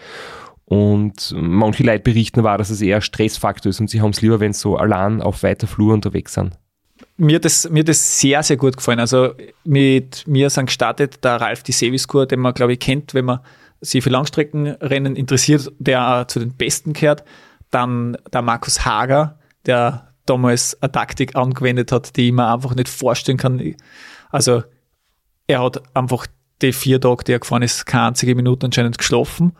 Und manche Leute berichten aber, dass es eher ein Stressfaktor ist und sie haben es lieber, wenn sie so allein auf weiter Flur unterwegs sind. Mir hat das, mir hat das sehr, sehr gut gefallen. Also mit mir sind gestartet der Ralf Di Seviskur, den man, glaube ich, kennt, wenn man sich für Langstreckenrennen interessiert, der zu den Besten gehört. Dann der Markus Hager, der damals eine Taktik angewendet hat, die ich mir einfach nicht vorstellen kann. Also er hat einfach die vier Tage, die er gefahren ist, keine einzige Minute anscheinend geschlafen.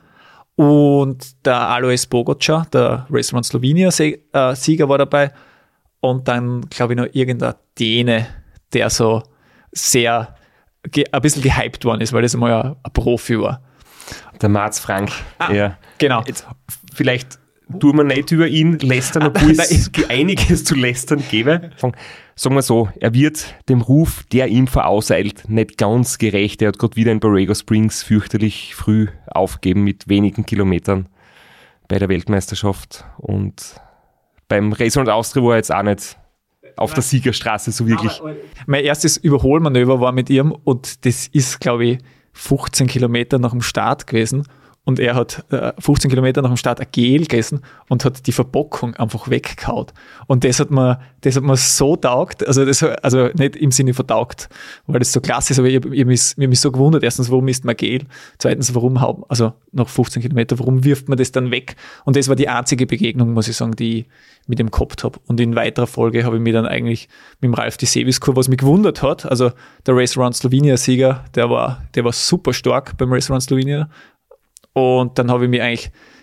Und der Alois Bogoca, der Race Around Slovenia-Sieger, war dabei. Und dann, glaube ich, noch irgendein Däne, der so sehr, ge- ein bisschen gehypt worden ist, weil das einmal ein, ein Profi war. Der Mats Frank. Ah, ja. Genau. Jetzt, vielleicht tun wir nicht über ihn lästern, obwohl es einiges zu lästern gäbe. Sagen wir so, er wird dem Ruf, der ihm vorauseilt, nicht ganz gerecht. Er hat gerade wieder in Borrego Springs fürchterlich früh aufgegeben mit wenigen Kilometern bei der Weltmeisterschaft. Und beim Race Around Austria war er jetzt auch nicht auf der Siegerstraße so wirklich. Mein erstes Überholmanöver war mit ihm und das ist, glaube ich, fünfzehn Kilometer nach dem Start gewesen. Und er hat äh, fünfzehn Kilometer nach dem Start ein Gel gegessen und hat die Verpackung einfach weggehauen. Und das hat mir, das hat mir so taugt, also, das, also nicht im Sinne vertaugt, weil das so klasse ist, aber ich, ich, ich mich, mich, mich so gewundert. Erstens, warum isst man Gel? Zweitens, warum haut, also nach fünfzehn Kilometer, warum wirft man das dann weg? Und das war die einzige Begegnung, muss ich sagen, die ich mit ihm gehabt habe. Und in weiterer Folge habe ich mich dann eigentlich mit dem Ralf Di Seviskur, was mich gewundert hat, also der Race Around Slovenia-Sieger, der war, der war super stark beim Race Around Slovenia. Und dann habe ich mich eigentlich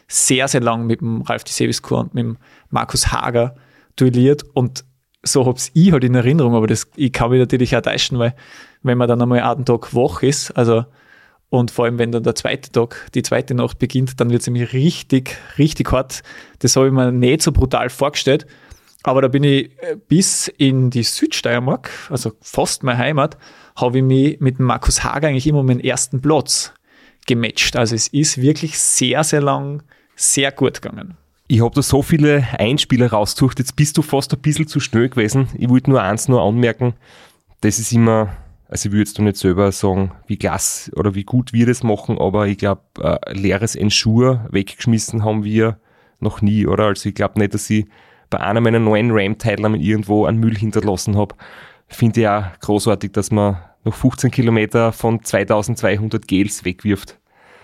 sehr, sehr lang mit dem Ralf Dieseviskur und mit dem Markus Hager duelliert und so hab's ich halt in Erinnerung, aber das, ich kann mich natürlich auch täuschen, weil wenn man dann einmal einen Tag wach ist, also und vor allem, wenn dann der zweite Tag, die zweite Nacht beginnt, dann wird es nämlich richtig, richtig hart. Das habe ich mir nicht so brutal vorgestellt. Aber da bin ich bis in die Südsteiermark, also fast meine Heimat, habe ich mich mit dem Markus Hager eigentlich immer um den ersten Platz gematcht. Also es ist wirklich sehr, sehr lang, sehr gut gegangen. Ich habe da so viele Einspieler rausgesucht, jetzt bist du fast ein bisschen zu schnell gewesen. Ich wollte nur eins nur anmerken, das ist immer, also ich würde jetzt nicht selber sagen, wie klasse oder wie gut wir das machen, aber ich glaube, ein leeres Ensure weggeschmissen haben wir noch nie, oder? Also ich glaube nicht, dass ich bei einer meiner neuen Ram-Teiler irgendwo einen Müll hinterlassen habe. Finde ich auch großartig, dass man noch fünfzehn Kilometer von zweitausendzweihundert Gels wegwirft.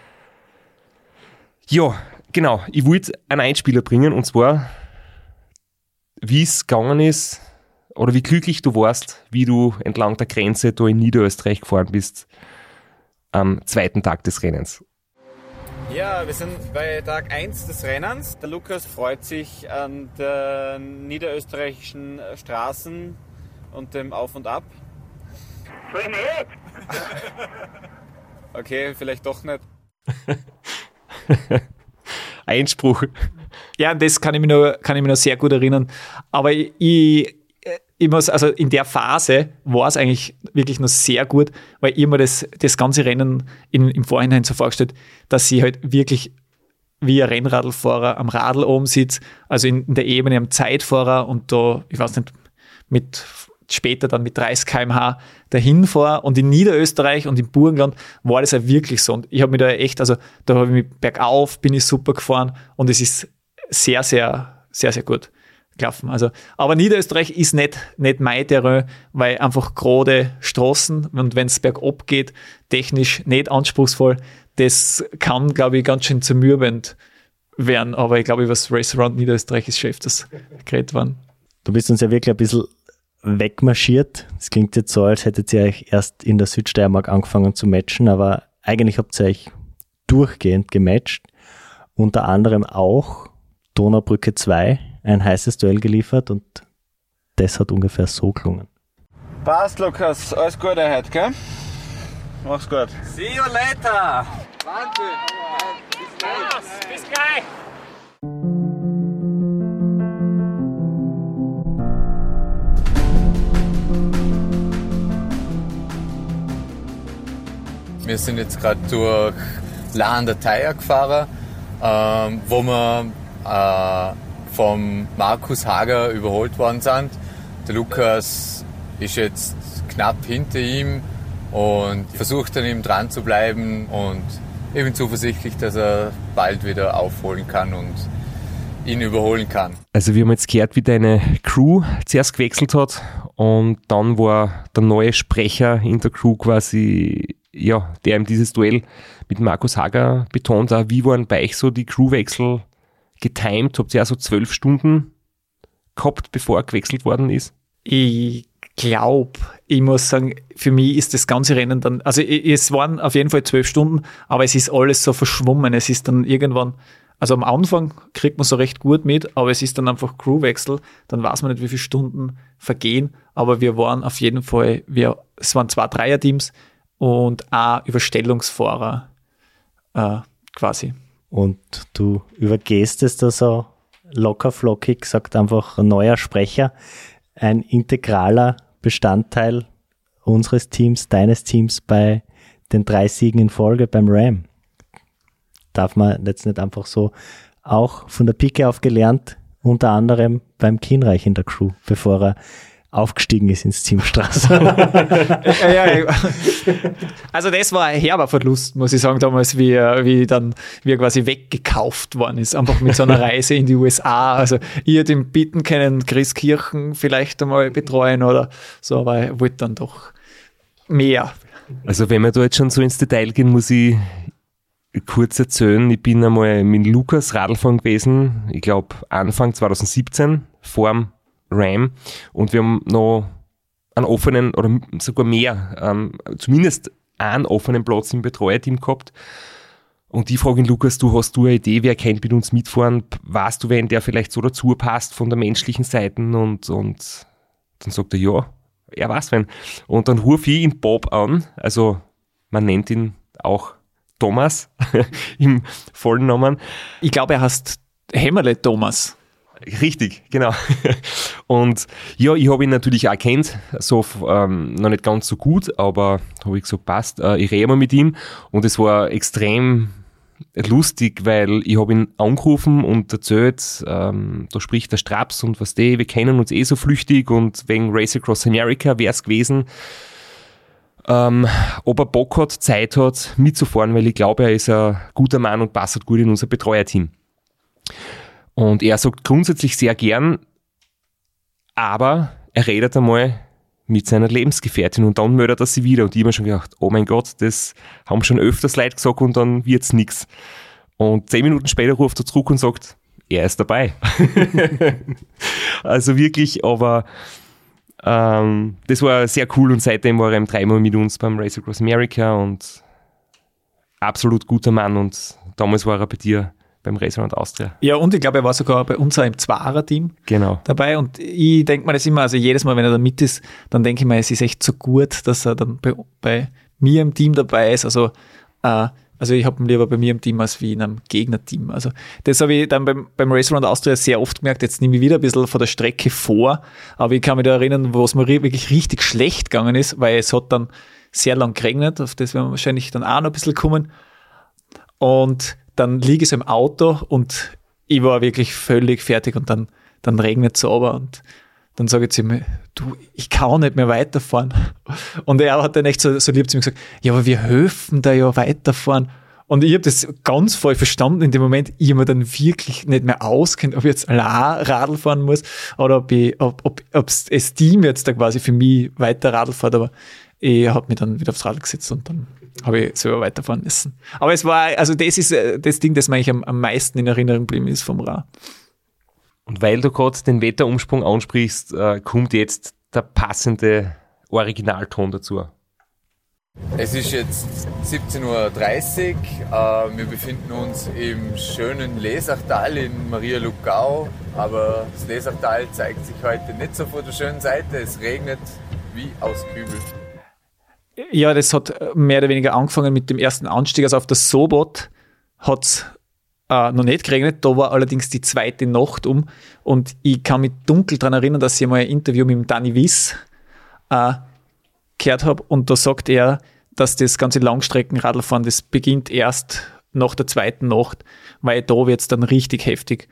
Ja, genau. Ich wollte einen Einspieler bringen, und zwar, wie es gegangen ist oder wie glücklich du warst, wie du entlang der Grenze da in Niederösterreich gefahren bist am zweiten Tag des Rennens. Ja, wir sind bei Tag eins des Rennens. Der Lukas freut sich an den niederösterreichischen Straßen und dem Auf und Ab. Voll nicht! Okay, vielleicht doch nicht. Einspruch. Ja, an das kann ich mich noch, kann ich mich noch sehr gut erinnern. Aber ich, ich, ich muss, also in der Phase war es eigentlich wirklich noch sehr gut, weil ich mir das, das ganze Rennen in, im Vorhinein so vorgestellt, dass sie halt wirklich wie ein Rennradlfahrer am Radl oben sitzt, also in, in der Ebene am Zeitfahrer und da, ich weiß nicht, mit später dann mit dreißig Kilometer pro Stunde dahin fahre. Und in Niederösterreich und im Burgenland war das ja wirklich so. Und ich habe mich da echt, also da habe ich mich bergauf, bin ich super gefahren und es ist sehr, sehr, sehr, sehr gut gelaufen. Also, aber Niederösterreich ist nicht, nicht mein Terrain, weil einfach gerade Straßen und wenn es bergab geht, technisch nicht anspruchsvoll, das kann, glaube ich, ganz schön zermürbend werden. Aber ich glaube, über das Race Around Niederösterreich ist schon öfters geredet worden. Du bist uns ja wirklich ein bisschen wegmarschiert. Es klingt jetzt so, als hättet ihr euch erst in der Südsteiermark angefangen zu matchen, aber eigentlich habt ihr euch durchgehend gematcht. Unter anderem auch Donaubrücke zwei, ein heißes Duell geliefert und das hat ungefähr so gelungen. Passt, Lukas. Alles Gute heute, gell? Mach's gut. See you later! Wahnsinn! Bis gleich! Bis gleich! Wir sind jetzt gerade durch La an der Thaya gefahren, ähm, wo wir äh, vom Markus Hager überholt worden sind. Der Lukas ist jetzt knapp hinter ihm und versucht an ihm dran zu bleiben und ich bin zuversichtlich, dass er bald wieder aufholen kann und ihn überholen kann. Also wir haben jetzt gehört, wie deine Crew zuerst gewechselt hat und dann war der neue Sprecher in der Crew quasi, ja, der ihm dieses Duell mit Markus Hager betont hat. Wie waren bei euch so die Crewwechsel getimed? Habt ihr ja so zwölf Stunden gehabt, bevor er gewechselt worden ist? Ich glaube, ich muss sagen, für mich ist das ganze Rennen dann, also es waren auf jeden Fall zwölf Stunden, aber es ist alles so verschwommen. Es ist dann irgendwann, also am Anfang kriegt man so recht gut mit, aber es ist dann einfach Crewwechsel, dann weiß man nicht, wie viele Stunden vergehen, aber wir waren auf jeden Fall, wir, es waren zwei Dreierteams und ein Überstellungsfahrer äh, quasi. Und du übergehst es da so locker flockig, sagt einfach ein neuer Sprecher, ein integraler Bestandteil unseres Teams, deines Teams bei den drei Siegen in Folge beim Ram. Darf man jetzt nicht einfach so, auch von der Pike auf gelernt, unter anderem beim Kienreich in der Crew, bevor er aufgestiegen ist ins Team Strasser. ja, ja, also das war ein herber Verlust, muss ich sagen, damals, wie, wie dann wie er quasi weggekauft worden ist, einfach mit so einer Reise in die U S A. Also ich hätte ihn bitten können, Chris Kirchen vielleicht einmal betreuen oder so, aber er wollte dann doch mehr. Also wenn wir da jetzt schon so ins Detail gehen, muss ich kurz erzählen, ich bin einmal mit Lukas Radlfahren gewesen, ich glaube Anfang zwanzig siebzehn, vorm Ram, und wir haben noch einen offenen oder sogar mehr, ähm, zumindest einen offenen Platz im Betreuerteam gehabt Und ich frage ihn, Lukas, du hast du eine Idee, wer kennt mit uns mitfahren? Weißt du, wen der vielleicht so dazu passt von der menschlichen Seite? Und, und dann sagt er, ja, er weiß wen. Und dann rufe ich ihn Bob an, also man nennt ihn auch Thomas im vollen Namen. Ich glaube, er heißt Hämmerle Thomas. Richtig, genau. Und ja, ich habe ihn natürlich auch kennt, so ähm, noch nicht ganz so gut, aber habe ich gesagt, passt, äh, ich rede mal mit ihm und es war extrem lustig, weil ich habe ihn angerufen und erzählt, ähm, da spricht der Straps und was der, wir kennen uns eh so flüchtig und wegen Race Across America wäre es gewesen, ähm, ob er Bock hat, Zeit hat, mitzufahren, weil ich glaube, er ist ein guter Mann und passt gut in unser Betreuerteam. Und er sagt grundsätzlich sehr gern, aber er redet einmal mit seiner Lebensgefährtin und dann meldet er sie wieder. Und ich habe mir schon gedacht, oh mein Gott, das haben schon öfters Leute gesagt und dann wird's nix. Und zehn Minuten später ruft er zurück und sagt, er ist dabei. Also wirklich, aber ähm, das war sehr cool und seitdem war er eben dreimal mit uns beim Race Across America und absolut guter Mann und damals war er bei dir beim Race Around Austria. Ja, und ich glaube, er war sogar bei uns auch im Zweier-Team genau. dabei. Und ich denke mir das immer, also jedes Mal, wenn er da mit ist, dann denke ich mir, es ist echt so gut, dass er dann bei, bei mir im Team dabei ist. Also, äh, also ich habe ihn lieber bei mir im Team als wie in einem Gegnerteam. Also das habe ich dann beim, beim Race Around Austria sehr oft gemerkt. Jetzt nehme ich wieder ein bisschen von der Strecke vor, aber ich kann mich da erinnern, wo es mir wirklich richtig schlecht gegangen ist, weil es hat dann sehr lang geregnet, auf das werden wir wahrscheinlich dann auch noch ein bisschen kommen. Und dann liege ich so im Auto und ich war wirklich völlig fertig und dann, dann regnet es runter und dann sage ich zu ihm, du, ich kann nicht mehr weiterfahren. Und er hat dann echt so, so lieb zu mir gesagt, ja, aber wir helfen da ja weiterfahren. Und ich habe das ganz voll verstanden in dem Moment. Ich habe mir dann wirklich nicht mehr auskennt, ob ich jetzt allein Radl fahren muss oder ob, ich, ob, ob, ob das Team jetzt da quasi für mich weiter Radl fährt. Aber ich habe mich dann wieder aufs Radl gesetzt und dann habe ich selber weiterfahren müssen. Aber es war, also das ist das Ding, das mir eigentlich am, am meisten in Erinnerung geblieben ist vom Ra. Und weil du gerade den Wetterumsprung ansprichst, äh, kommt jetzt der passende Originalton dazu. Es ist jetzt siebzehn Uhr dreißig. Äh, wir befinden uns im schönen Lesachtal in Maria-Lugau. Aber das Lesachtal zeigt sich heute nicht so von der schönen Seite. Es regnet wie aus Kübel. Ja, das hat mehr oder weniger angefangen mit dem ersten Anstieg. Also auf der Sobot hat es äh, noch nicht geregnet. Da war allerdings die zweite Nacht um. Und ich kann mich dunkel daran erinnern, dass ich mal ein Interview mit dem Danny Wiss äh, gehört habe. Und da sagt er, dass das ganze Langstreckenradlfahren, das beginnt erst nach der zweiten Nacht, weil da wird es dann richtig heftig.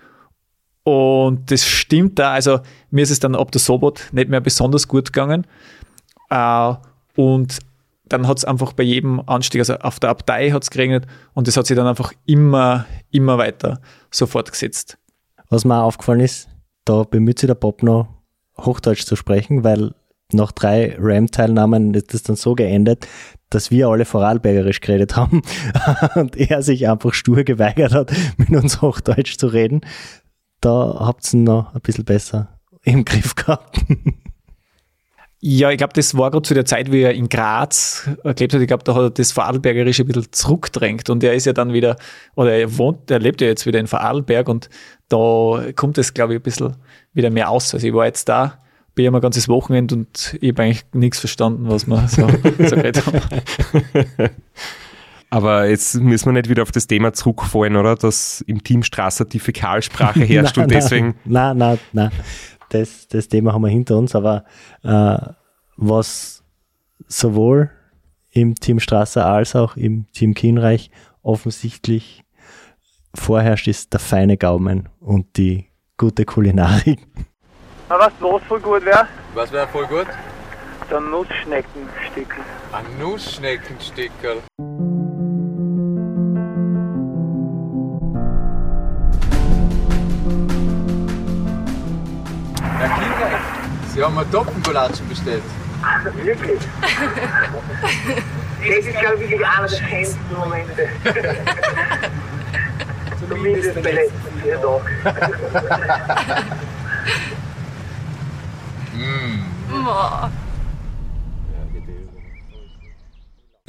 Und das stimmt da. Also mir ist es dann ab der Sobot nicht mehr besonders gut gegangen. Äh, und dann hat es einfach bei jedem Anstieg, also auf der Abtei hat es geregnet und das hat sich dann einfach immer, immer weiter so fortgesetzt. Was mir auch aufgefallen ist, da bemüht sich der Bob noch, Hochdeutsch zu sprechen, weil nach drei Ram-Teilnahmen ist das dann so geendet, dass wir alle Vorarlbergerisch geredet haben und er sich einfach stur geweigert hat, mit uns Hochdeutsch zu reden. Da habt ihr ihn noch ein bisschen besser im Griff gehabt. Ja, ich glaube, das war gerade zu der Zeit, wie er in Graz gelebt hat. Ich glaube, da hat er das Vorarlbergerische ein bisschen zurückgedrängt und er ist ja dann wieder, oder er wohnt, er lebt ja jetzt wieder in Vorarlberg und da kommt es, glaube ich, ein bisschen wieder mehr aus. Also ich war jetzt da, bin ja mal ein ganzes Wochenende und ich habe eigentlich nichts verstanden, was wir so, so geredet haben. Aber jetzt müssen wir nicht wieder auf das Thema zurückfallen, oder? Dass im Team Strasser die Fäkalsprache herrscht nein, und deswegen... Nein, nein, nein. Das, das Thema haben wir hinter uns, aber äh, was sowohl im Team Strasser als auch im Team Kienreich offensichtlich vorherrscht, ist der feine Gaumen und die gute Kulinarik. Aber was los voll gut wäre? Was wäre voll gut? Der Nussschneckenstickel. Ein Nussschneckenstickel. Herr Kienreich, Sie haben eine Topfengolatschen bestellt. Wirklich? Das ist, glaube ich, wirklich einer der schönsten Momente. Zumindest bei letzten vier Tagen.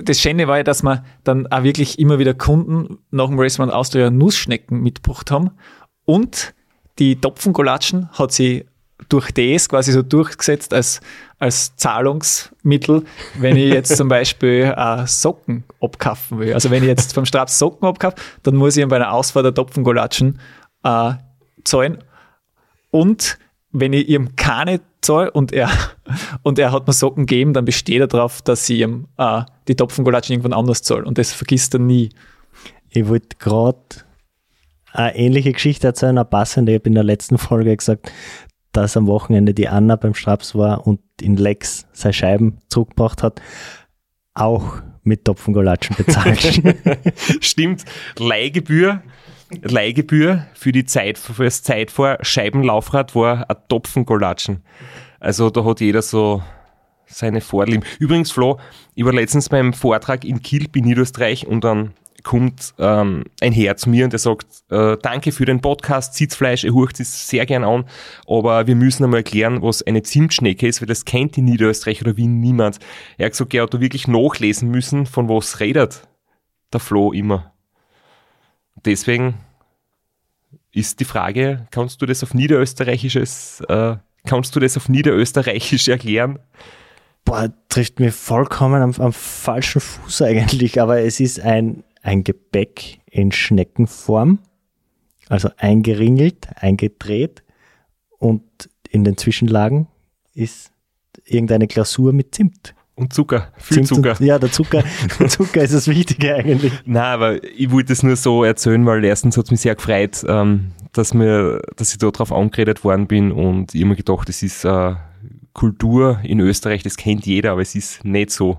das Schöne war ja, dass wir dann auch wirklich immer wieder Kunden nach dem Restaurant Austria Nussschnecken mitgebracht haben und die Topfengolatschen hat sie durch das quasi so durchgesetzt als, als Zahlungsmittel, wenn ich jetzt zum Beispiel äh, Socken abkaufen will. Also wenn ich jetzt vom Straps Socken abkaufe, dann muss ich ihm bei einer Ausfahrt der Topfengolatschen äh, zahlen. Und wenn ich ihm keine zahle und er, und er hat mir Socken gegeben, dann besteht er darauf, dass ich ihm äh, die Topfengolatschen irgendwann anders zahle. Und das vergisst er nie. Ich wollte gerade eine ähnliche Geschichte erzählen, eine passende. Ich habe in der letzten Folge gesagt, dass am Wochenende die Anna beim Straps war und in Lex seine Scheiben zurückgebracht hat, auch mit Topfengolatschen bezahlt. Stimmt, Leihgebühr, Leihgebühr für die Zeit, für das Zeitfahr Scheibenlaufrad war ein Topfengolatschen. Also da hat jeder so seine Vorlieben. Übrigens, Flo, ich war letztens beim Vortrag in Kilb in Niederösterreich und dann kommt ähm, ein Herr zu mir und der sagt, äh, danke für den Podcast, Sitzfleisch, er hört es sehr gern an, aber wir müssen einmal erklären, was eine Zimtschnecke ist, weil das kennt in Niederösterreich oder Wien niemand. Er hat gesagt, er hat da wirklich nachlesen müssen, von was redet der Flo immer. Deswegen ist die Frage, kannst du das auf Niederösterreichisches, äh, kannst du das auf Niederösterreichisch erklären? Boah, trifft mir vollkommen am, am falschen Fuß eigentlich, aber es ist ein ein Gebäck in Schneckenform, also eingeringelt, eingedreht und in den Zwischenlagen ist irgendeine Glasur mit Zimt. Und Zucker, viel Zimt Zucker. Und, ja, der Zucker, der Zucker ist das Wichtige eigentlich. Nein, aber ich wollte es nur so erzählen, weil erstens hat es mich sehr gefreut, ähm, dass, mir, dass ich da drauf angeredet worden bin und ich habe mir gedacht, das ist äh, Kultur in Österreich, das kennt jeder, aber es ist nicht so.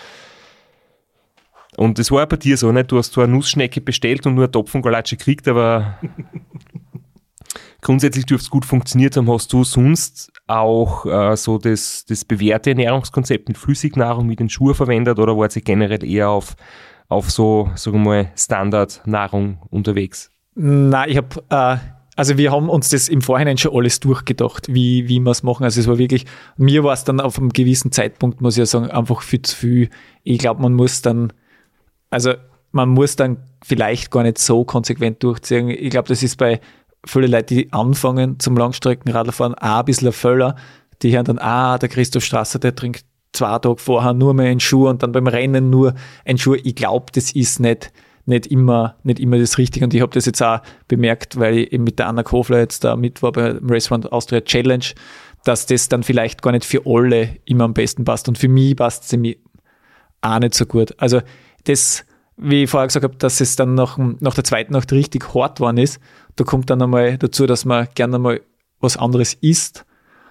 Und das war bei dir so, nicht? Du hast zwar eine Nussschnecke bestellt und nur eine Topfengolatsche gekriegt, aber grundsätzlich dürfte es gut funktioniert haben. Hast du sonst auch äh, so das, das bewährte Ernährungskonzept mit Flüssignahrung, mit den Schuhen verwendet oder war sie generell eher auf, auf so, sagen wir mal, Standardnahrung unterwegs? Nein, ich habe, äh, also wir haben uns das im Vorhinein schon alles durchgedacht, wie, wie wir es machen. Also es war wirklich, mir war es dann auf einem gewissen Zeitpunkt, muss ich ja sagen, einfach viel zu viel. Ich glaube, man muss dann Also man muss dann vielleicht gar nicht so konsequent durchziehen. Ich glaube, das ist bei vielen Leuten, die anfangen zum Langstreckenradlfahren, auch ein bisschen ein Völler. Die hören dann, ah, der Christoph Strasser, der trinkt zwei Tage vorher nur mehr einen Schuh und dann beim Rennen nur einen Schuh. Ich glaube, das ist nicht, nicht, immer, nicht immer das Richtige. Und ich habe das jetzt auch bemerkt, weil ich eben mit der Anna Kofler jetzt da mit war beim Restaurant Austria Challenge, dass das dann vielleicht gar nicht für alle immer am besten passt. Und für mich passt es mir auch nicht so gut. Also das, wie ich vorher gesagt habe, dass es dann nach, nach der zweiten Nacht richtig hart geworden ist, da kommt dann einmal dazu, dass man gerne mal was anderes isst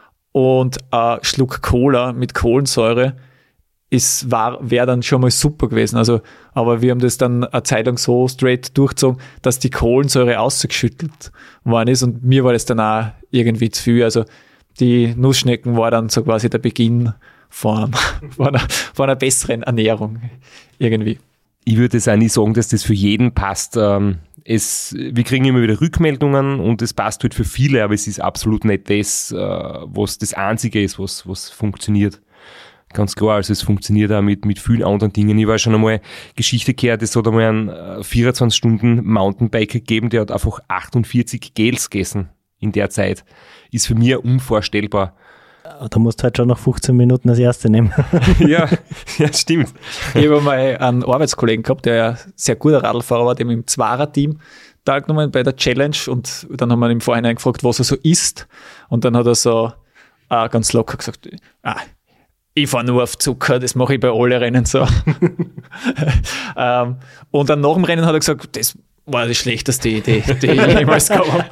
und ein Schluck Cola mit Kohlensäure ist, war, wäre dann schon mal super gewesen. Also, aber wir haben das dann eine Zeit lang so straight durchgezogen, dass die Kohlensäure ausgeschüttelt worden ist und mir war das dann auch irgendwie zu viel. Also die Nussschnecken war dann so quasi der Beginn von, von, einer, von einer besseren Ernährung irgendwie. Ich würde jetzt auch nicht sagen, dass das für jeden passt. Es, wir kriegen immer wieder Rückmeldungen und es passt halt für viele, aber es ist absolut nicht das, was das Einzige ist, was, was funktioniert. Ganz klar, also es funktioniert auch mit, mit vielen anderen Dingen. Ich war schon einmal Geschichte gehört, es hat einmal einen vierundzwanzig Stunden Mountainbiker gegeben, der hat einfach achtundvierzig Gels gegessen in der Zeit. Ist für mich unvorstellbar. Da musst du halt schon noch fünfzehn Minuten das erste nehmen. ja, ja, stimmt. Ich habe mal einen Arbeitskollegen gehabt, der ja sehr guter Radlfahrer war, dem im Zwarer-Team teilgenommen bei der Challenge und dann haben wir ihn im Vorhinein gefragt, was er so isst und dann hat er so äh, ganz locker gesagt, ah, ich fahre nur auf Zucker, das mache ich bei allen Rennen so. ähm, und dann nach dem Rennen hat er gesagt, das war die schlechteste Idee, die ich jemals gehabt habe.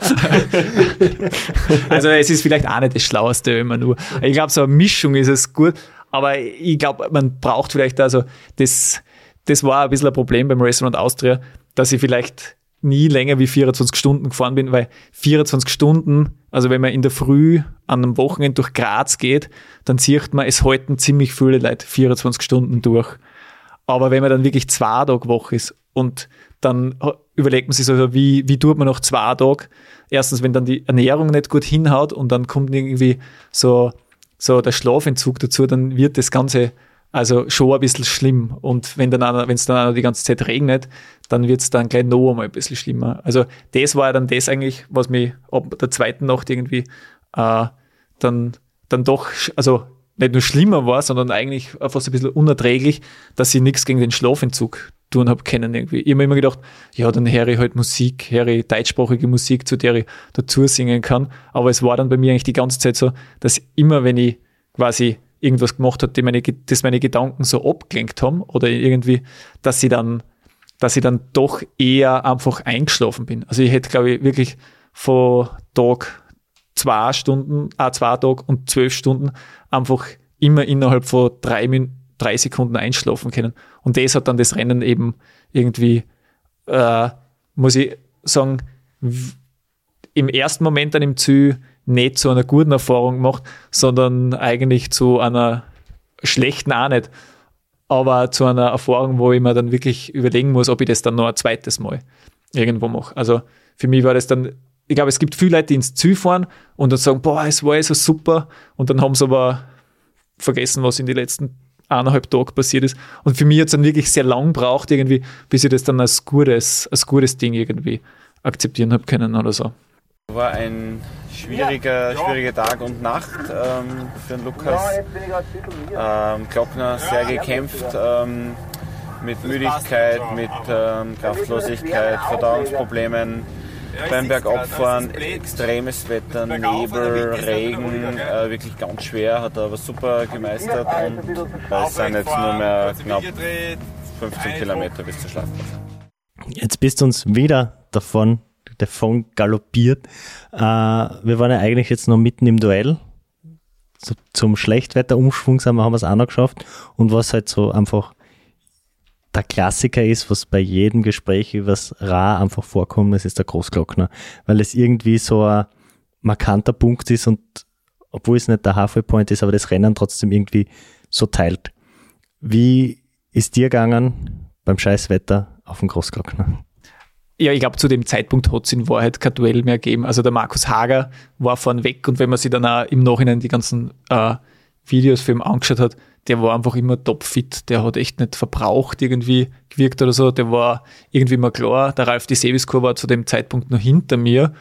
Also es ist vielleicht auch nicht das Schlaueste immer nur. Ich glaube, so eine Mischung ist es gut, aber ich glaube, man braucht vielleicht also, das, das war ein bisschen ein Problem beim Restaurant Austria, dass ich vielleicht nie länger wie vierundzwanzig Stunden gefahren bin, weil vierundzwanzig Stunden, also wenn man in der Früh an einem Wochenende durch Graz geht, dann sieht man, es halten ziemlich viele Leute vierundzwanzig Stunden durch. Aber wenn man dann wirklich zwei Tage wach ist und dann überlegt man sich so, wie, wie tut man nach zwei Tagen? Erstens, wenn dann die Ernährung nicht gut hinhaut und dann kommt irgendwie so, so der Schlafentzug dazu, dann wird das Ganze Also schon ein bisschen schlimm. Und wenn dann wenn es dann auch die ganze Zeit regnet, dann wird es dann gleich noch einmal ein bisschen schlimmer. Also das war dann das eigentlich, was mich ab der zweiten Nacht irgendwie äh, dann, dann doch, also nicht nur schlimmer war, sondern eigentlich fast ein bisschen unerträglich, dass ich nichts gegen den Schlafentzug tun habe können irgendwie. Ich habe mir immer gedacht, ja, dann höre ich halt Musik, höre ich deutschsprachige Musik, zu der ich dazu singen kann. Aber es war dann bei mir eigentlich die ganze Zeit so, dass immer, wenn ich quasi irgendwas gemacht habe, die meine, das meine Gedanken so abgelenkt haben oder irgendwie, dass ich dann, dass ich dann doch eher einfach eingeschlafen bin. Also ich hätte, glaube ich, wirklich von Tag zwei Stunden, ah, zwei Tage und zwölf Stunden einfach immer innerhalb von drei Minuten drei Sekunden einschlafen können. Und das hat dann das Rennen eben irgendwie, äh, muss ich sagen, w- im ersten Moment dann im Ziel nicht zu einer guten Erfahrung gemacht, sondern eigentlich zu einer schlechten auch nicht, aber zu einer Erfahrung, wo ich mir dann wirklich überlegen muss, ob ich das dann noch ein zweites Mal irgendwo mache. Also für mich war das dann, ich glaube, es gibt viele Leute, die ins Ziel fahren und dann sagen, boah, es war ja so super, und dann haben sie aber vergessen, was in den letzten eineinhalb Tage passiert ist. Und für mich hat es dann wirklich sehr lang gebraucht, irgendwie, bis ich das dann als gutes, als gutes Ding irgendwie akzeptieren habe können oder so. War ein schwieriger, schwieriger Tag und Nacht ähm, für den Lukas. Ähm, Glockner sehr gekämpft ähm, mit Müdigkeit, mit ähm, Kraftlosigkeit, Verdauungsproblemen. Beim Bergabfahren extremes Wetter, Nebel, Regen, äh, wirklich ganz schwer, hat er aber super gemeistert, und es sind jetzt nur mehr knapp fünfzehn Kilometer bis zur Schlafplatz. Jetzt bist du uns wieder davon, davon galoppiert. Äh, wir waren ja eigentlich jetzt noch mitten im Duell. So, zum Schlechtwetterumschwung sind wir, haben wir es auch noch geschafft. Und was halt so einfach der Klassiker ist, was bei jedem Gespräch über das Ra einfach vorkommt, das ist der Großglockner. Weil es irgendwie so ein markanter Punkt ist, und obwohl es nicht der Halfway Point ist, aber das Rennen trotzdem irgendwie so teilt. Wie ist dir gegangen beim Scheißwetter auf dem Großglockner? Ja, ich glaube, zu dem Zeitpunkt hat es in Wahrheit kein Duell mehr gegeben. Also der Markus Hager war vorn weg, und wenn man sich dann auch im Nachhinein die ganzen äh, Videos für ihn angeschaut hat, der war einfach immer topfit, der hat echt nicht verbraucht irgendwie gewirkt oder so, der war irgendwie immer klar, der Ralf Dieseviskur war zu dem Zeitpunkt noch hinter mir,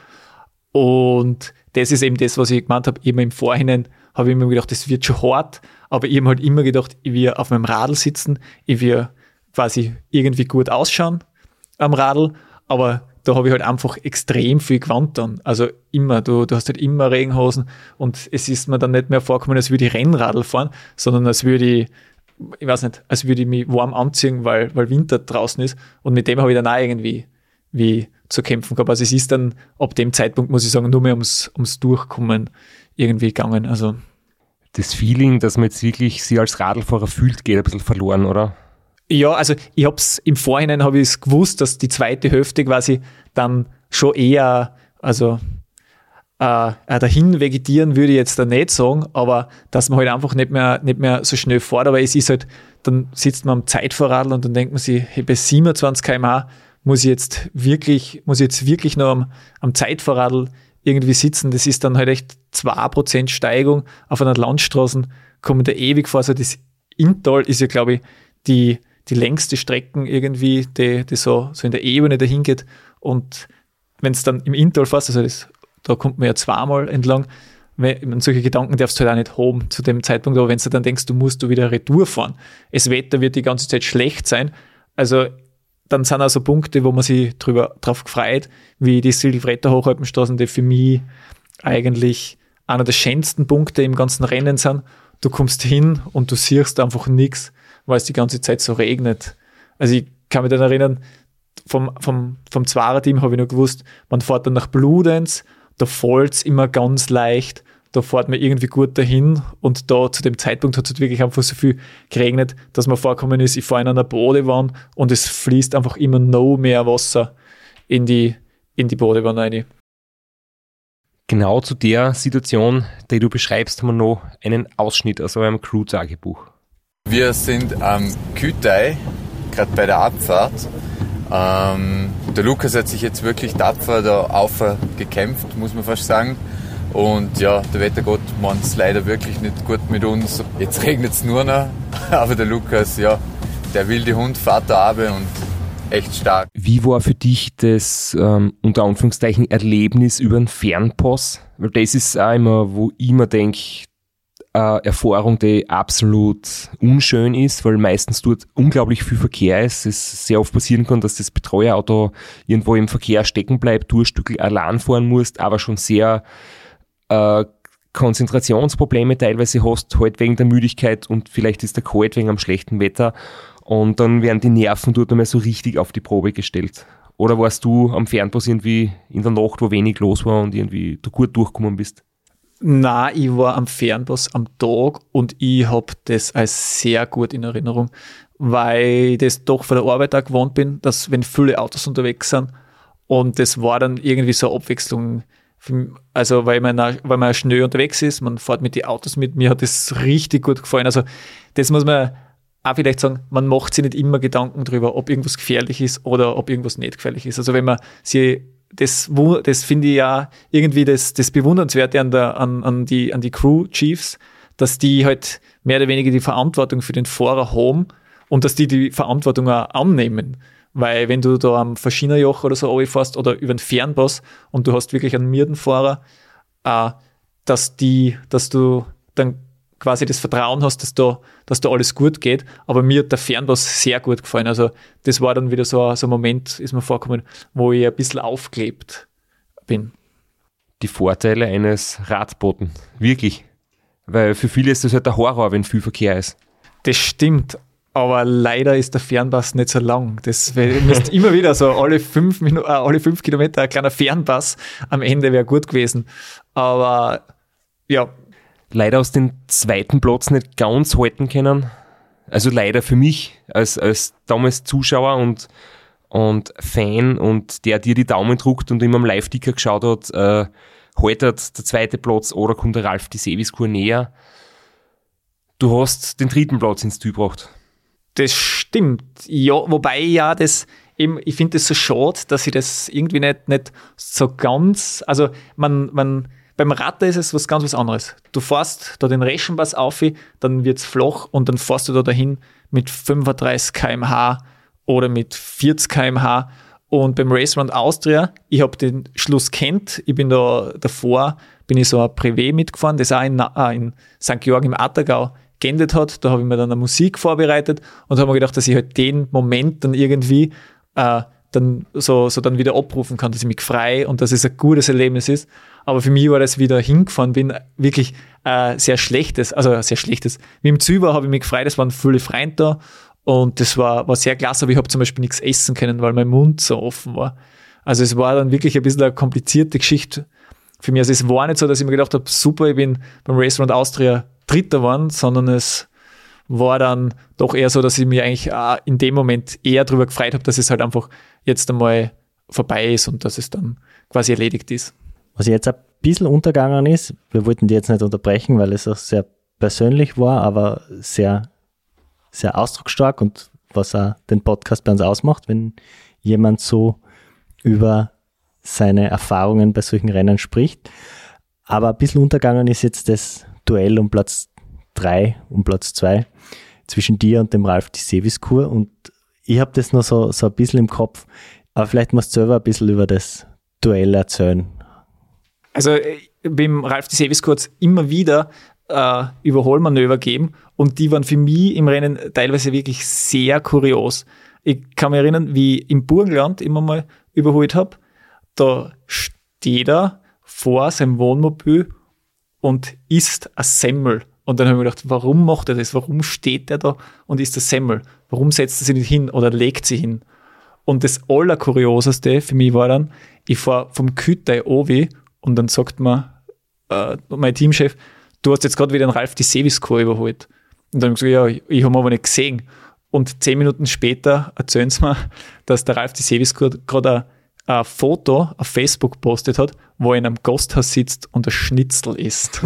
und das ist eben das, was ich gemeint habe, eben im Vorhinein habe ich immer gedacht, das wird schon hart, aber ich habe halt immer gedacht, ich will auf meinem Radl sitzen, ich will quasi irgendwie gut ausschauen am Radl, aber da habe ich halt einfach extrem viel gewandt dann. Also immer, du, du hast halt immer Regenhosen, und es ist mir dann nicht mehr vorkommen, als würde ich Rennradl fahren, sondern als würde ich, ich weiß nicht, als würde ich mich warm anziehen, weil, weil Winter draußen ist, und mit dem habe ich dann auch irgendwie wie zu kämpfen gehabt. Also es ist dann ab dem Zeitpunkt, muss ich sagen, nur mehr ums, ums Durchkommen irgendwie gegangen. Also Das Feeling, dass man jetzt wirklich sie als Radlfahrer fühlt, geht ein bisschen verloren, oder? ja, also ich habe es im Vorhinein habe ich es gewusst, dass die zweite Hälfte quasi dann schon eher, also äh, dahin vegetieren würde ich jetzt da nicht sagen, aber dass man halt einfach nicht mehr, nicht mehr so schnell fährt, aber es ist halt, dann sitzt man am Zeitfahrradl und dann denkt man sich, hey, bei siebenundzwanzig Kilometer pro Stunde muss ich jetzt wirklich, muss ich jetzt wirklich noch am, am Zeitfahrradl irgendwie sitzen. Das ist dann halt echt zwei Prozent Steigung auf einer Landstraße, kommen da ewig vor. Also das Inntal ist ja, glaube ich, die die längste Strecken irgendwie, die, die so, so in der Ebene dahin geht. Und wenn es dann im Inntal fährst, also das, da kommt man ja zweimal entlang, wenn, solche Gedanken darfst du halt auch nicht haben zu dem Zeitpunkt, aber wenn du dann denkst, du musst du wieder Retour fahren, das Wetter wird die ganze Zeit schlecht sein, also dann sind auch so Punkte, wo man sich drüber, drauf gefreut, wie die Silvretta Hochalpenstraßen, die für mich eigentlich einer der schönsten Punkte im ganzen Rennen sind. Du kommst hin und du siehst einfach nichts, weil es die ganze Zeit so regnet. Also ich kann mich dann erinnern, vom, vom, vom Zwarer-Team habe ich noch gewusst, man fährt dann nach Bludenz, da fällt es immer ganz leicht, da fährt man irgendwie gut dahin, und da zu dem Zeitpunkt hat es wirklich einfach so viel geregnet, dass man vorgekommen ist, ich fahre in einer Badewand und es fließt einfach immer noch mehr Wasser in die, in die Badewand rein. Genau zu der Situation, die du beschreibst, haben wir noch einen Ausschnitt aus eurem Crew-Tagebuch. Wir sind am Kütei, gerade bei der Abfahrt. Ähm, der Lukas hat sich jetzt wirklich tapfer da aufgekämpft, muss man fast sagen. Und ja, der Wettergott meint es leider wirklich nicht gut mit uns. Jetzt regnet es nur noch, aber der Lukas, ja, der wilde Hund fährt da runter und echt stark. Wie war für dich das ähm, unter Anführungszeichen Erlebnis über einen Fernpass? Weil das ist auch immer, wo ich mir denke, eine Erfahrung, die absolut unschön ist, weil meistens dort unglaublich viel Verkehr ist. Es sehr oft passieren kann, dass das Betreuerauto irgendwo im Verkehr stecken bleibt, du ein Stück allein fahren musst, aber schon sehr äh, Konzentrationsprobleme teilweise hast, halt wegen der Müdigkeit und vielleicht ist der kalt wegen am schlechten Wetter und dann werden die Nerven dort einmal so richtig auf die Probe gestellt. Oder warst du am Fernpass irgendwie in der Nacht, wo wenig los war und irgendwie du gut durchgekommen bist? Nein, ich war am Fernpass am Tag und ich habe das als sehr gut in Erinnerung, weil ich das doch von der Arbeit auch gewohnt bin, dass wenn viele Autos unterwegs sind und das war dann irgendwie so eine Abwechslung, also weil man, auch, weil man auch schnell unterwegs ist, man fährt mit den Autos mit, mir hat das richtig gut gefallen, also das muss man auch vielleicht sagen, man macht sich nicht immer Gedanken darüber, ob irgendwas gefährlich ist oder ob irgendwas nicht gefährlich ist, also wenn man sich Das, das finde ich ja irgendwie das, das Bewundernswerte an, der, an, an, die, an die Crew Chiefs, dass die halt mehr oder weniger die Verantwortung für den Fahrer haben und dass die die Verantwortung auch annehmen. Weil wenn du da am Verschienerjoch oder so runterfährst oder über den Fernpass und du hast wirklich einen Mierdenfahrer, äh, dass, die, dass du dann quasi das Vertrauen hast, dass da, dass da alles gut geht. Aber mir hat der Fernpass sehr gut gefallen. Also das war dann wieder so, so ein Moment, ist mir vorgekommen, wo ich ein bisschen aufgelebt bin. Die Vorteile eines Radboten, wirklich. Weil für viele ist das halt der Horror, wenn viel Verkehr ist. Das stimmt, aber leider ist der Fernpass nicht so lang. Das müsste immer wieder so alle fünf Minuten, äh, alle fünf Kilometer ein kleiner Fernpass am Ende wäre gut gewesen. Aber ja, leider aus dem zweiten Platz nicht ganz halten können. Also leider für mich als, als damals Zuschauer und, und Fan und der dir die Daumen druckt und immer am Live-Ticker geschaut hat, äh, haltet der zweite Platz oder kommt der Ralf die Seviskur näher. Du hast den dritten Platz ins Ziel gebracht. Das stimmt. Ja, wobei ja das eben, ich finde das so schade, dass ich das irgendwie nicht, nicht so ganz, also man, man beim Radler ist es was ganz was anderes. Du fährst da den Reschenpass auf, dann wird es flach und dann fährst du da dahin mit fünfunddreißig Kilometer pro Stunde oder mit vierzig Kilometer pro Stunde. Und beim Race Round Austria, ich habe den Schluss kennt, ich bin da davor, bin ich so ein Privé mitgefahren, das auch in, äh, in Sankt Georg im Attergau geendet hat. Da habe ich mir dann eine Musik vorbereitet und habe mir gedacht, dass ich halt den Moment dann irgendwie äh, dann so, so dann wieder abrufen kann, dass ich mich frei und dass es ein gutes Erlebnis ist. Aber für mich war das wieder hingefahren, bin wirklich äh, sehr schlechtes, also sehr schlechtes. Wie im Ziel war, habe ich mich gefreut, es waren viele Freunde da und das war, war sehr klasse, aber ich habe zum Beispiel nichts essen können, weil mein Mund so offen war. Also es war dann wirklich ein bisschen eine komplizierte Geschichte für mich. Also es war nicht so, dass ich mir gedacht habe, super, ich bin beim Race Round Austria Dritter geworden, sondern es war dann doch eher so, dass ich mich eigentlich äh, in dem Moment eher darüber gefreut habe, dass es halt einfach jetzt einmal vorbei ist und dass es dann quasi erledigt ist. Was jetzt ein bisschen untergegangen ist, wir wollten die jetzt nicht unterbrechen, weil es auch sehr persönlich war, aber sehr, sehr ausdrucksstark und was auch den Podcast bei uns ausmacht, wenn jemand so über seine Erfahrungen bei solchen Rennen spricht. Aber ein bisschen untergegangen ist jetzt das Duell um Platz drei und Platz zwei zwischen dir und dem Ralf die Seviskur und ich habe das noch so, so ein bisschen im Kopf, aber vielleicht musst du selber ein bisschen über das Duell erzählen. Also beim Ralf die Seviskur hat es immer wieder äh, Überholmanöver gegeben und die waren für mich im Rennen teilweise wirklich sehr kurios. Ich kann mich erinnern, wie ich im Burgenland immer mal überholt habe, da steht er vor seinem Wohnmobil und isst ein Semmel. Und dann habe ich mir gedacht, warum macht er das? Warum steht er da und isst ein Semmel? Warum setzt er sich nicht hin oder legt sie hin? Und das Allerkurioseste für mich war dann, ich fahre vom Kütei Ovi und dann sagt mir äh, mein Teamchef, du hast jetzt gerade wieder den Ralf die Seviskur überholt. Und dann habe ich gesagt, ja, ich, ich habe ihn aber nicht gesehen. Und zehn Minuten später erzählen sie mir, dass der Ralf die Seviskur gerade ein, ein Foto auf Facebook gepostet hat, wo er in einem Gasthaus sitzt und ein Schnitzel isst.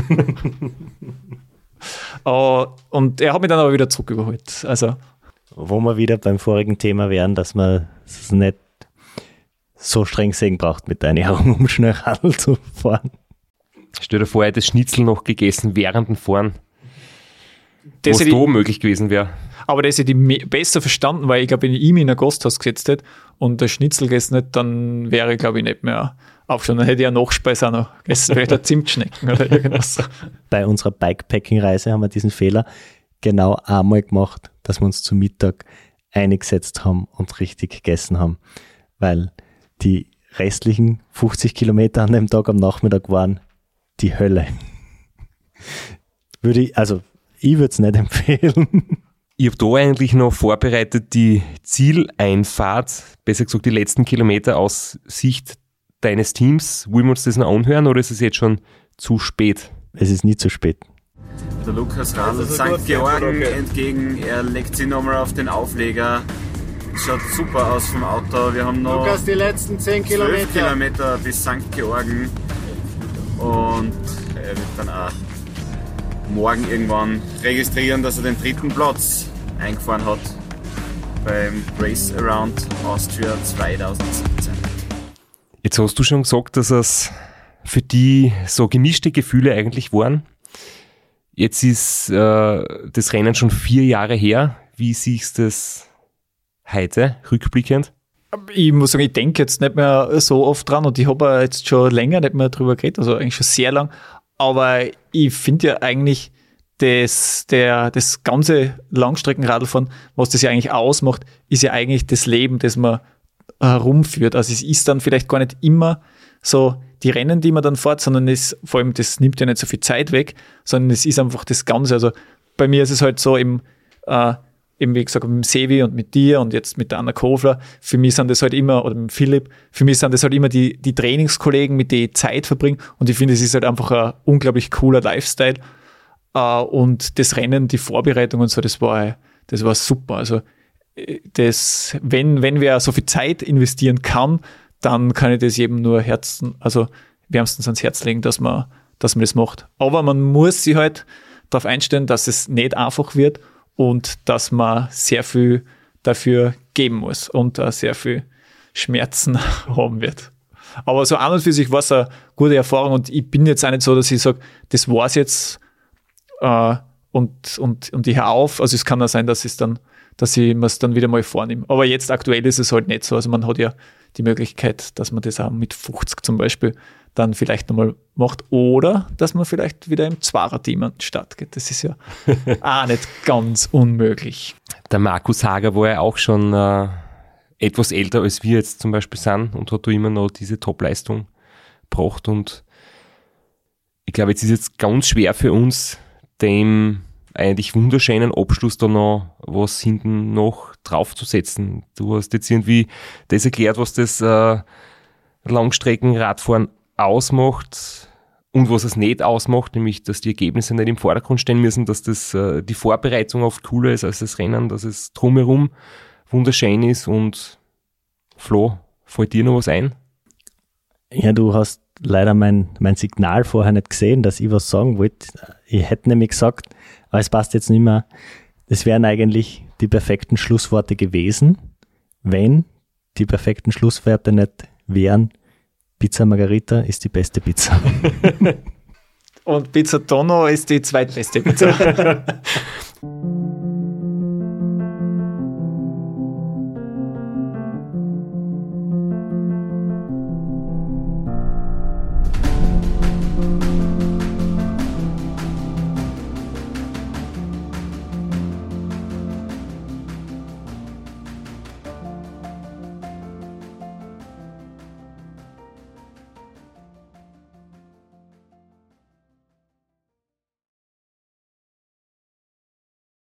uh, und er hat mich dann aber wieder zurück überholt. Also, wo wir wieder beim vorigen Thema wären, dass man es nicht so streng sehen braucht, mit der Ernährung, um schnell Radl zu fahren. Stell dir vor, er hätte das Schnitzel noch gegessen während dem Fahren, Das was hätte da ich- möglich gewesen wäre. Aber das hätte ich me- besser verstanden, weil ich glaube, wenn ich ihn in ein Gasthaus gesetzt hätte und der Schnitzel gegessen hätte, dann wäre ich, glaube ich, nicht mehr aufstehen. Dann hätte ich ja Nachspeise auch noch gegessen, vielleicht ein Zimtschnecken oder irgendwas. Bei unserer Bikepacking-Reise haben wir diesen Fehler genau einmal gemacht, dass wir uns zu Mittag eingesetzt haben und richtig gegessen haben. Weil die restlichen fünfzig Kilometer an dem Tag am Nachmittag waren die Hölle. Würde ich, also ich würde es nicht empfehlen. Ich habe da eigentlich noch vorbereitet die Zieleinfahrt, besser gesagt die letzten Kilometer aus Sicht deines Teams. Wollen wir uns das noch anhören oder ist es jetzt schon zu spät? Es ist nie zu spät. Der Lukas radelt Sankt Georgen entgegen, er legt sich nochmal auf den Aufleger. Schaut super aus vom Auto. Wir haben noch Lukas, die letzten zehn zwölf Kilometer. Kilometer bis Sankt Georgen und er wird dann auch morgen irgendwann registrieren, dass er den dritten Platz eingefahren hat beim Race Around Austria zwanzig siebzehn. Jetzt hast du schon gesagt, dass es für die so gemischte Gefühle eigentlich waren. Jetzt ist äh, das Rennen schon vier Jahre her. Wie siehst du das heute, rückblickend? Ich muss sagen, ich denke jetzt nicht mehr so oft dran und ich habe jetzt schon länger nicht mehr drüber geredet, also eigentlich schon sehr lang. Aber ich finde ja eigentlich, das, der, das ganze Langstreckenradlfahren, was das ja eigentlich ausmacht, ist ja eigentlich das Leben, das man herumführt. Also es ist dann vielleicht gar nicht immer so die Rennen, die man dann fährt, sondern es, vor allem das nimmt ja nicht so viel Zeit weg, sondern es ist einfach das Ganze. Also bei mir ist es halt so im, äh, eben wie gesagt, mit dem Sevi und mit dir und jetzt mit der Anna Kofler, für mich sind das halt immer, oder mit dem Philipp, für mich sind das halt immer die, die Trainingskollegen, mit denen ich Zeit verbringe und ich finde, es ist halt einfach ein unglaublich cooler Lifestyle äh, und das Rennen, die Vorbereitung und so, das war, das war super. Also das, wenn, wenn wer so viel Zeit investieren kann, dann kann ich das jedem nur Herzen, also wärmstens ans Herz legen, dass man, dass man das macht. Aber man muss sich halt darauf einstellen, dass es nicht einfach wird und dass man sehr viel dafür geben muss und uh, sehr viel Schmerzen haben wird. Aber so an und für sich war es eine gute Erfahrung und ich bin jetzt auch nicht so, dass ich sage, das war's jetzt uh, und, und, und ich höre auf. Also es kann auch sein, dass es dann, dass ich mir es dann wieder mal vornehme. Aber jetzt aktuell ist es halt nicht so. Also man hat ja die Möglichkeit, dass man das auch mit fünfzig zum Beispiel dann vielleicht nochmal macht oder dass man vielleicht wieder im Zwarer-Team an den Start geht. Das ist ja auch nicht ganz unmöglich. Der Markus Hager war ja auch schon äh, etwas älter als wir jetzt zum Beispiel sind und hat da immer noch diese Top-Leistung gebracht und ich glaube, jetzt ist es ganz schwer für uns, dem eigentlich wunderschönen Abschluss da noch was hinten noch draufzusetzen. Du hast jetzt irgendwie das erklärt, was das äh, Langstreckenradfahren ausmacht und was es nicht ausmacht, nämlich, dass die Ergebnisse nicht im Vordergrund stehen müssen, dass das äh, die Vorbereitung oft cooler ist als das Rennen, dass es drumherum wunderschön ist und Flo, fällt dir noch was ein? Ja, du hast leider mein, mein Signal vorher nicht gesehen, dass ich was sagen wollte. Ich hätte nämlich gesagt, aber es passt jetzt nicht mehr, das wären eigentlich die perfekten Schlussworte gewesen, wenn die perfekten Schlussworte nicht wären, Pizza Margherita ist die beste Pizza. Und Pizza Tonno ist die zweitbeste Pizza.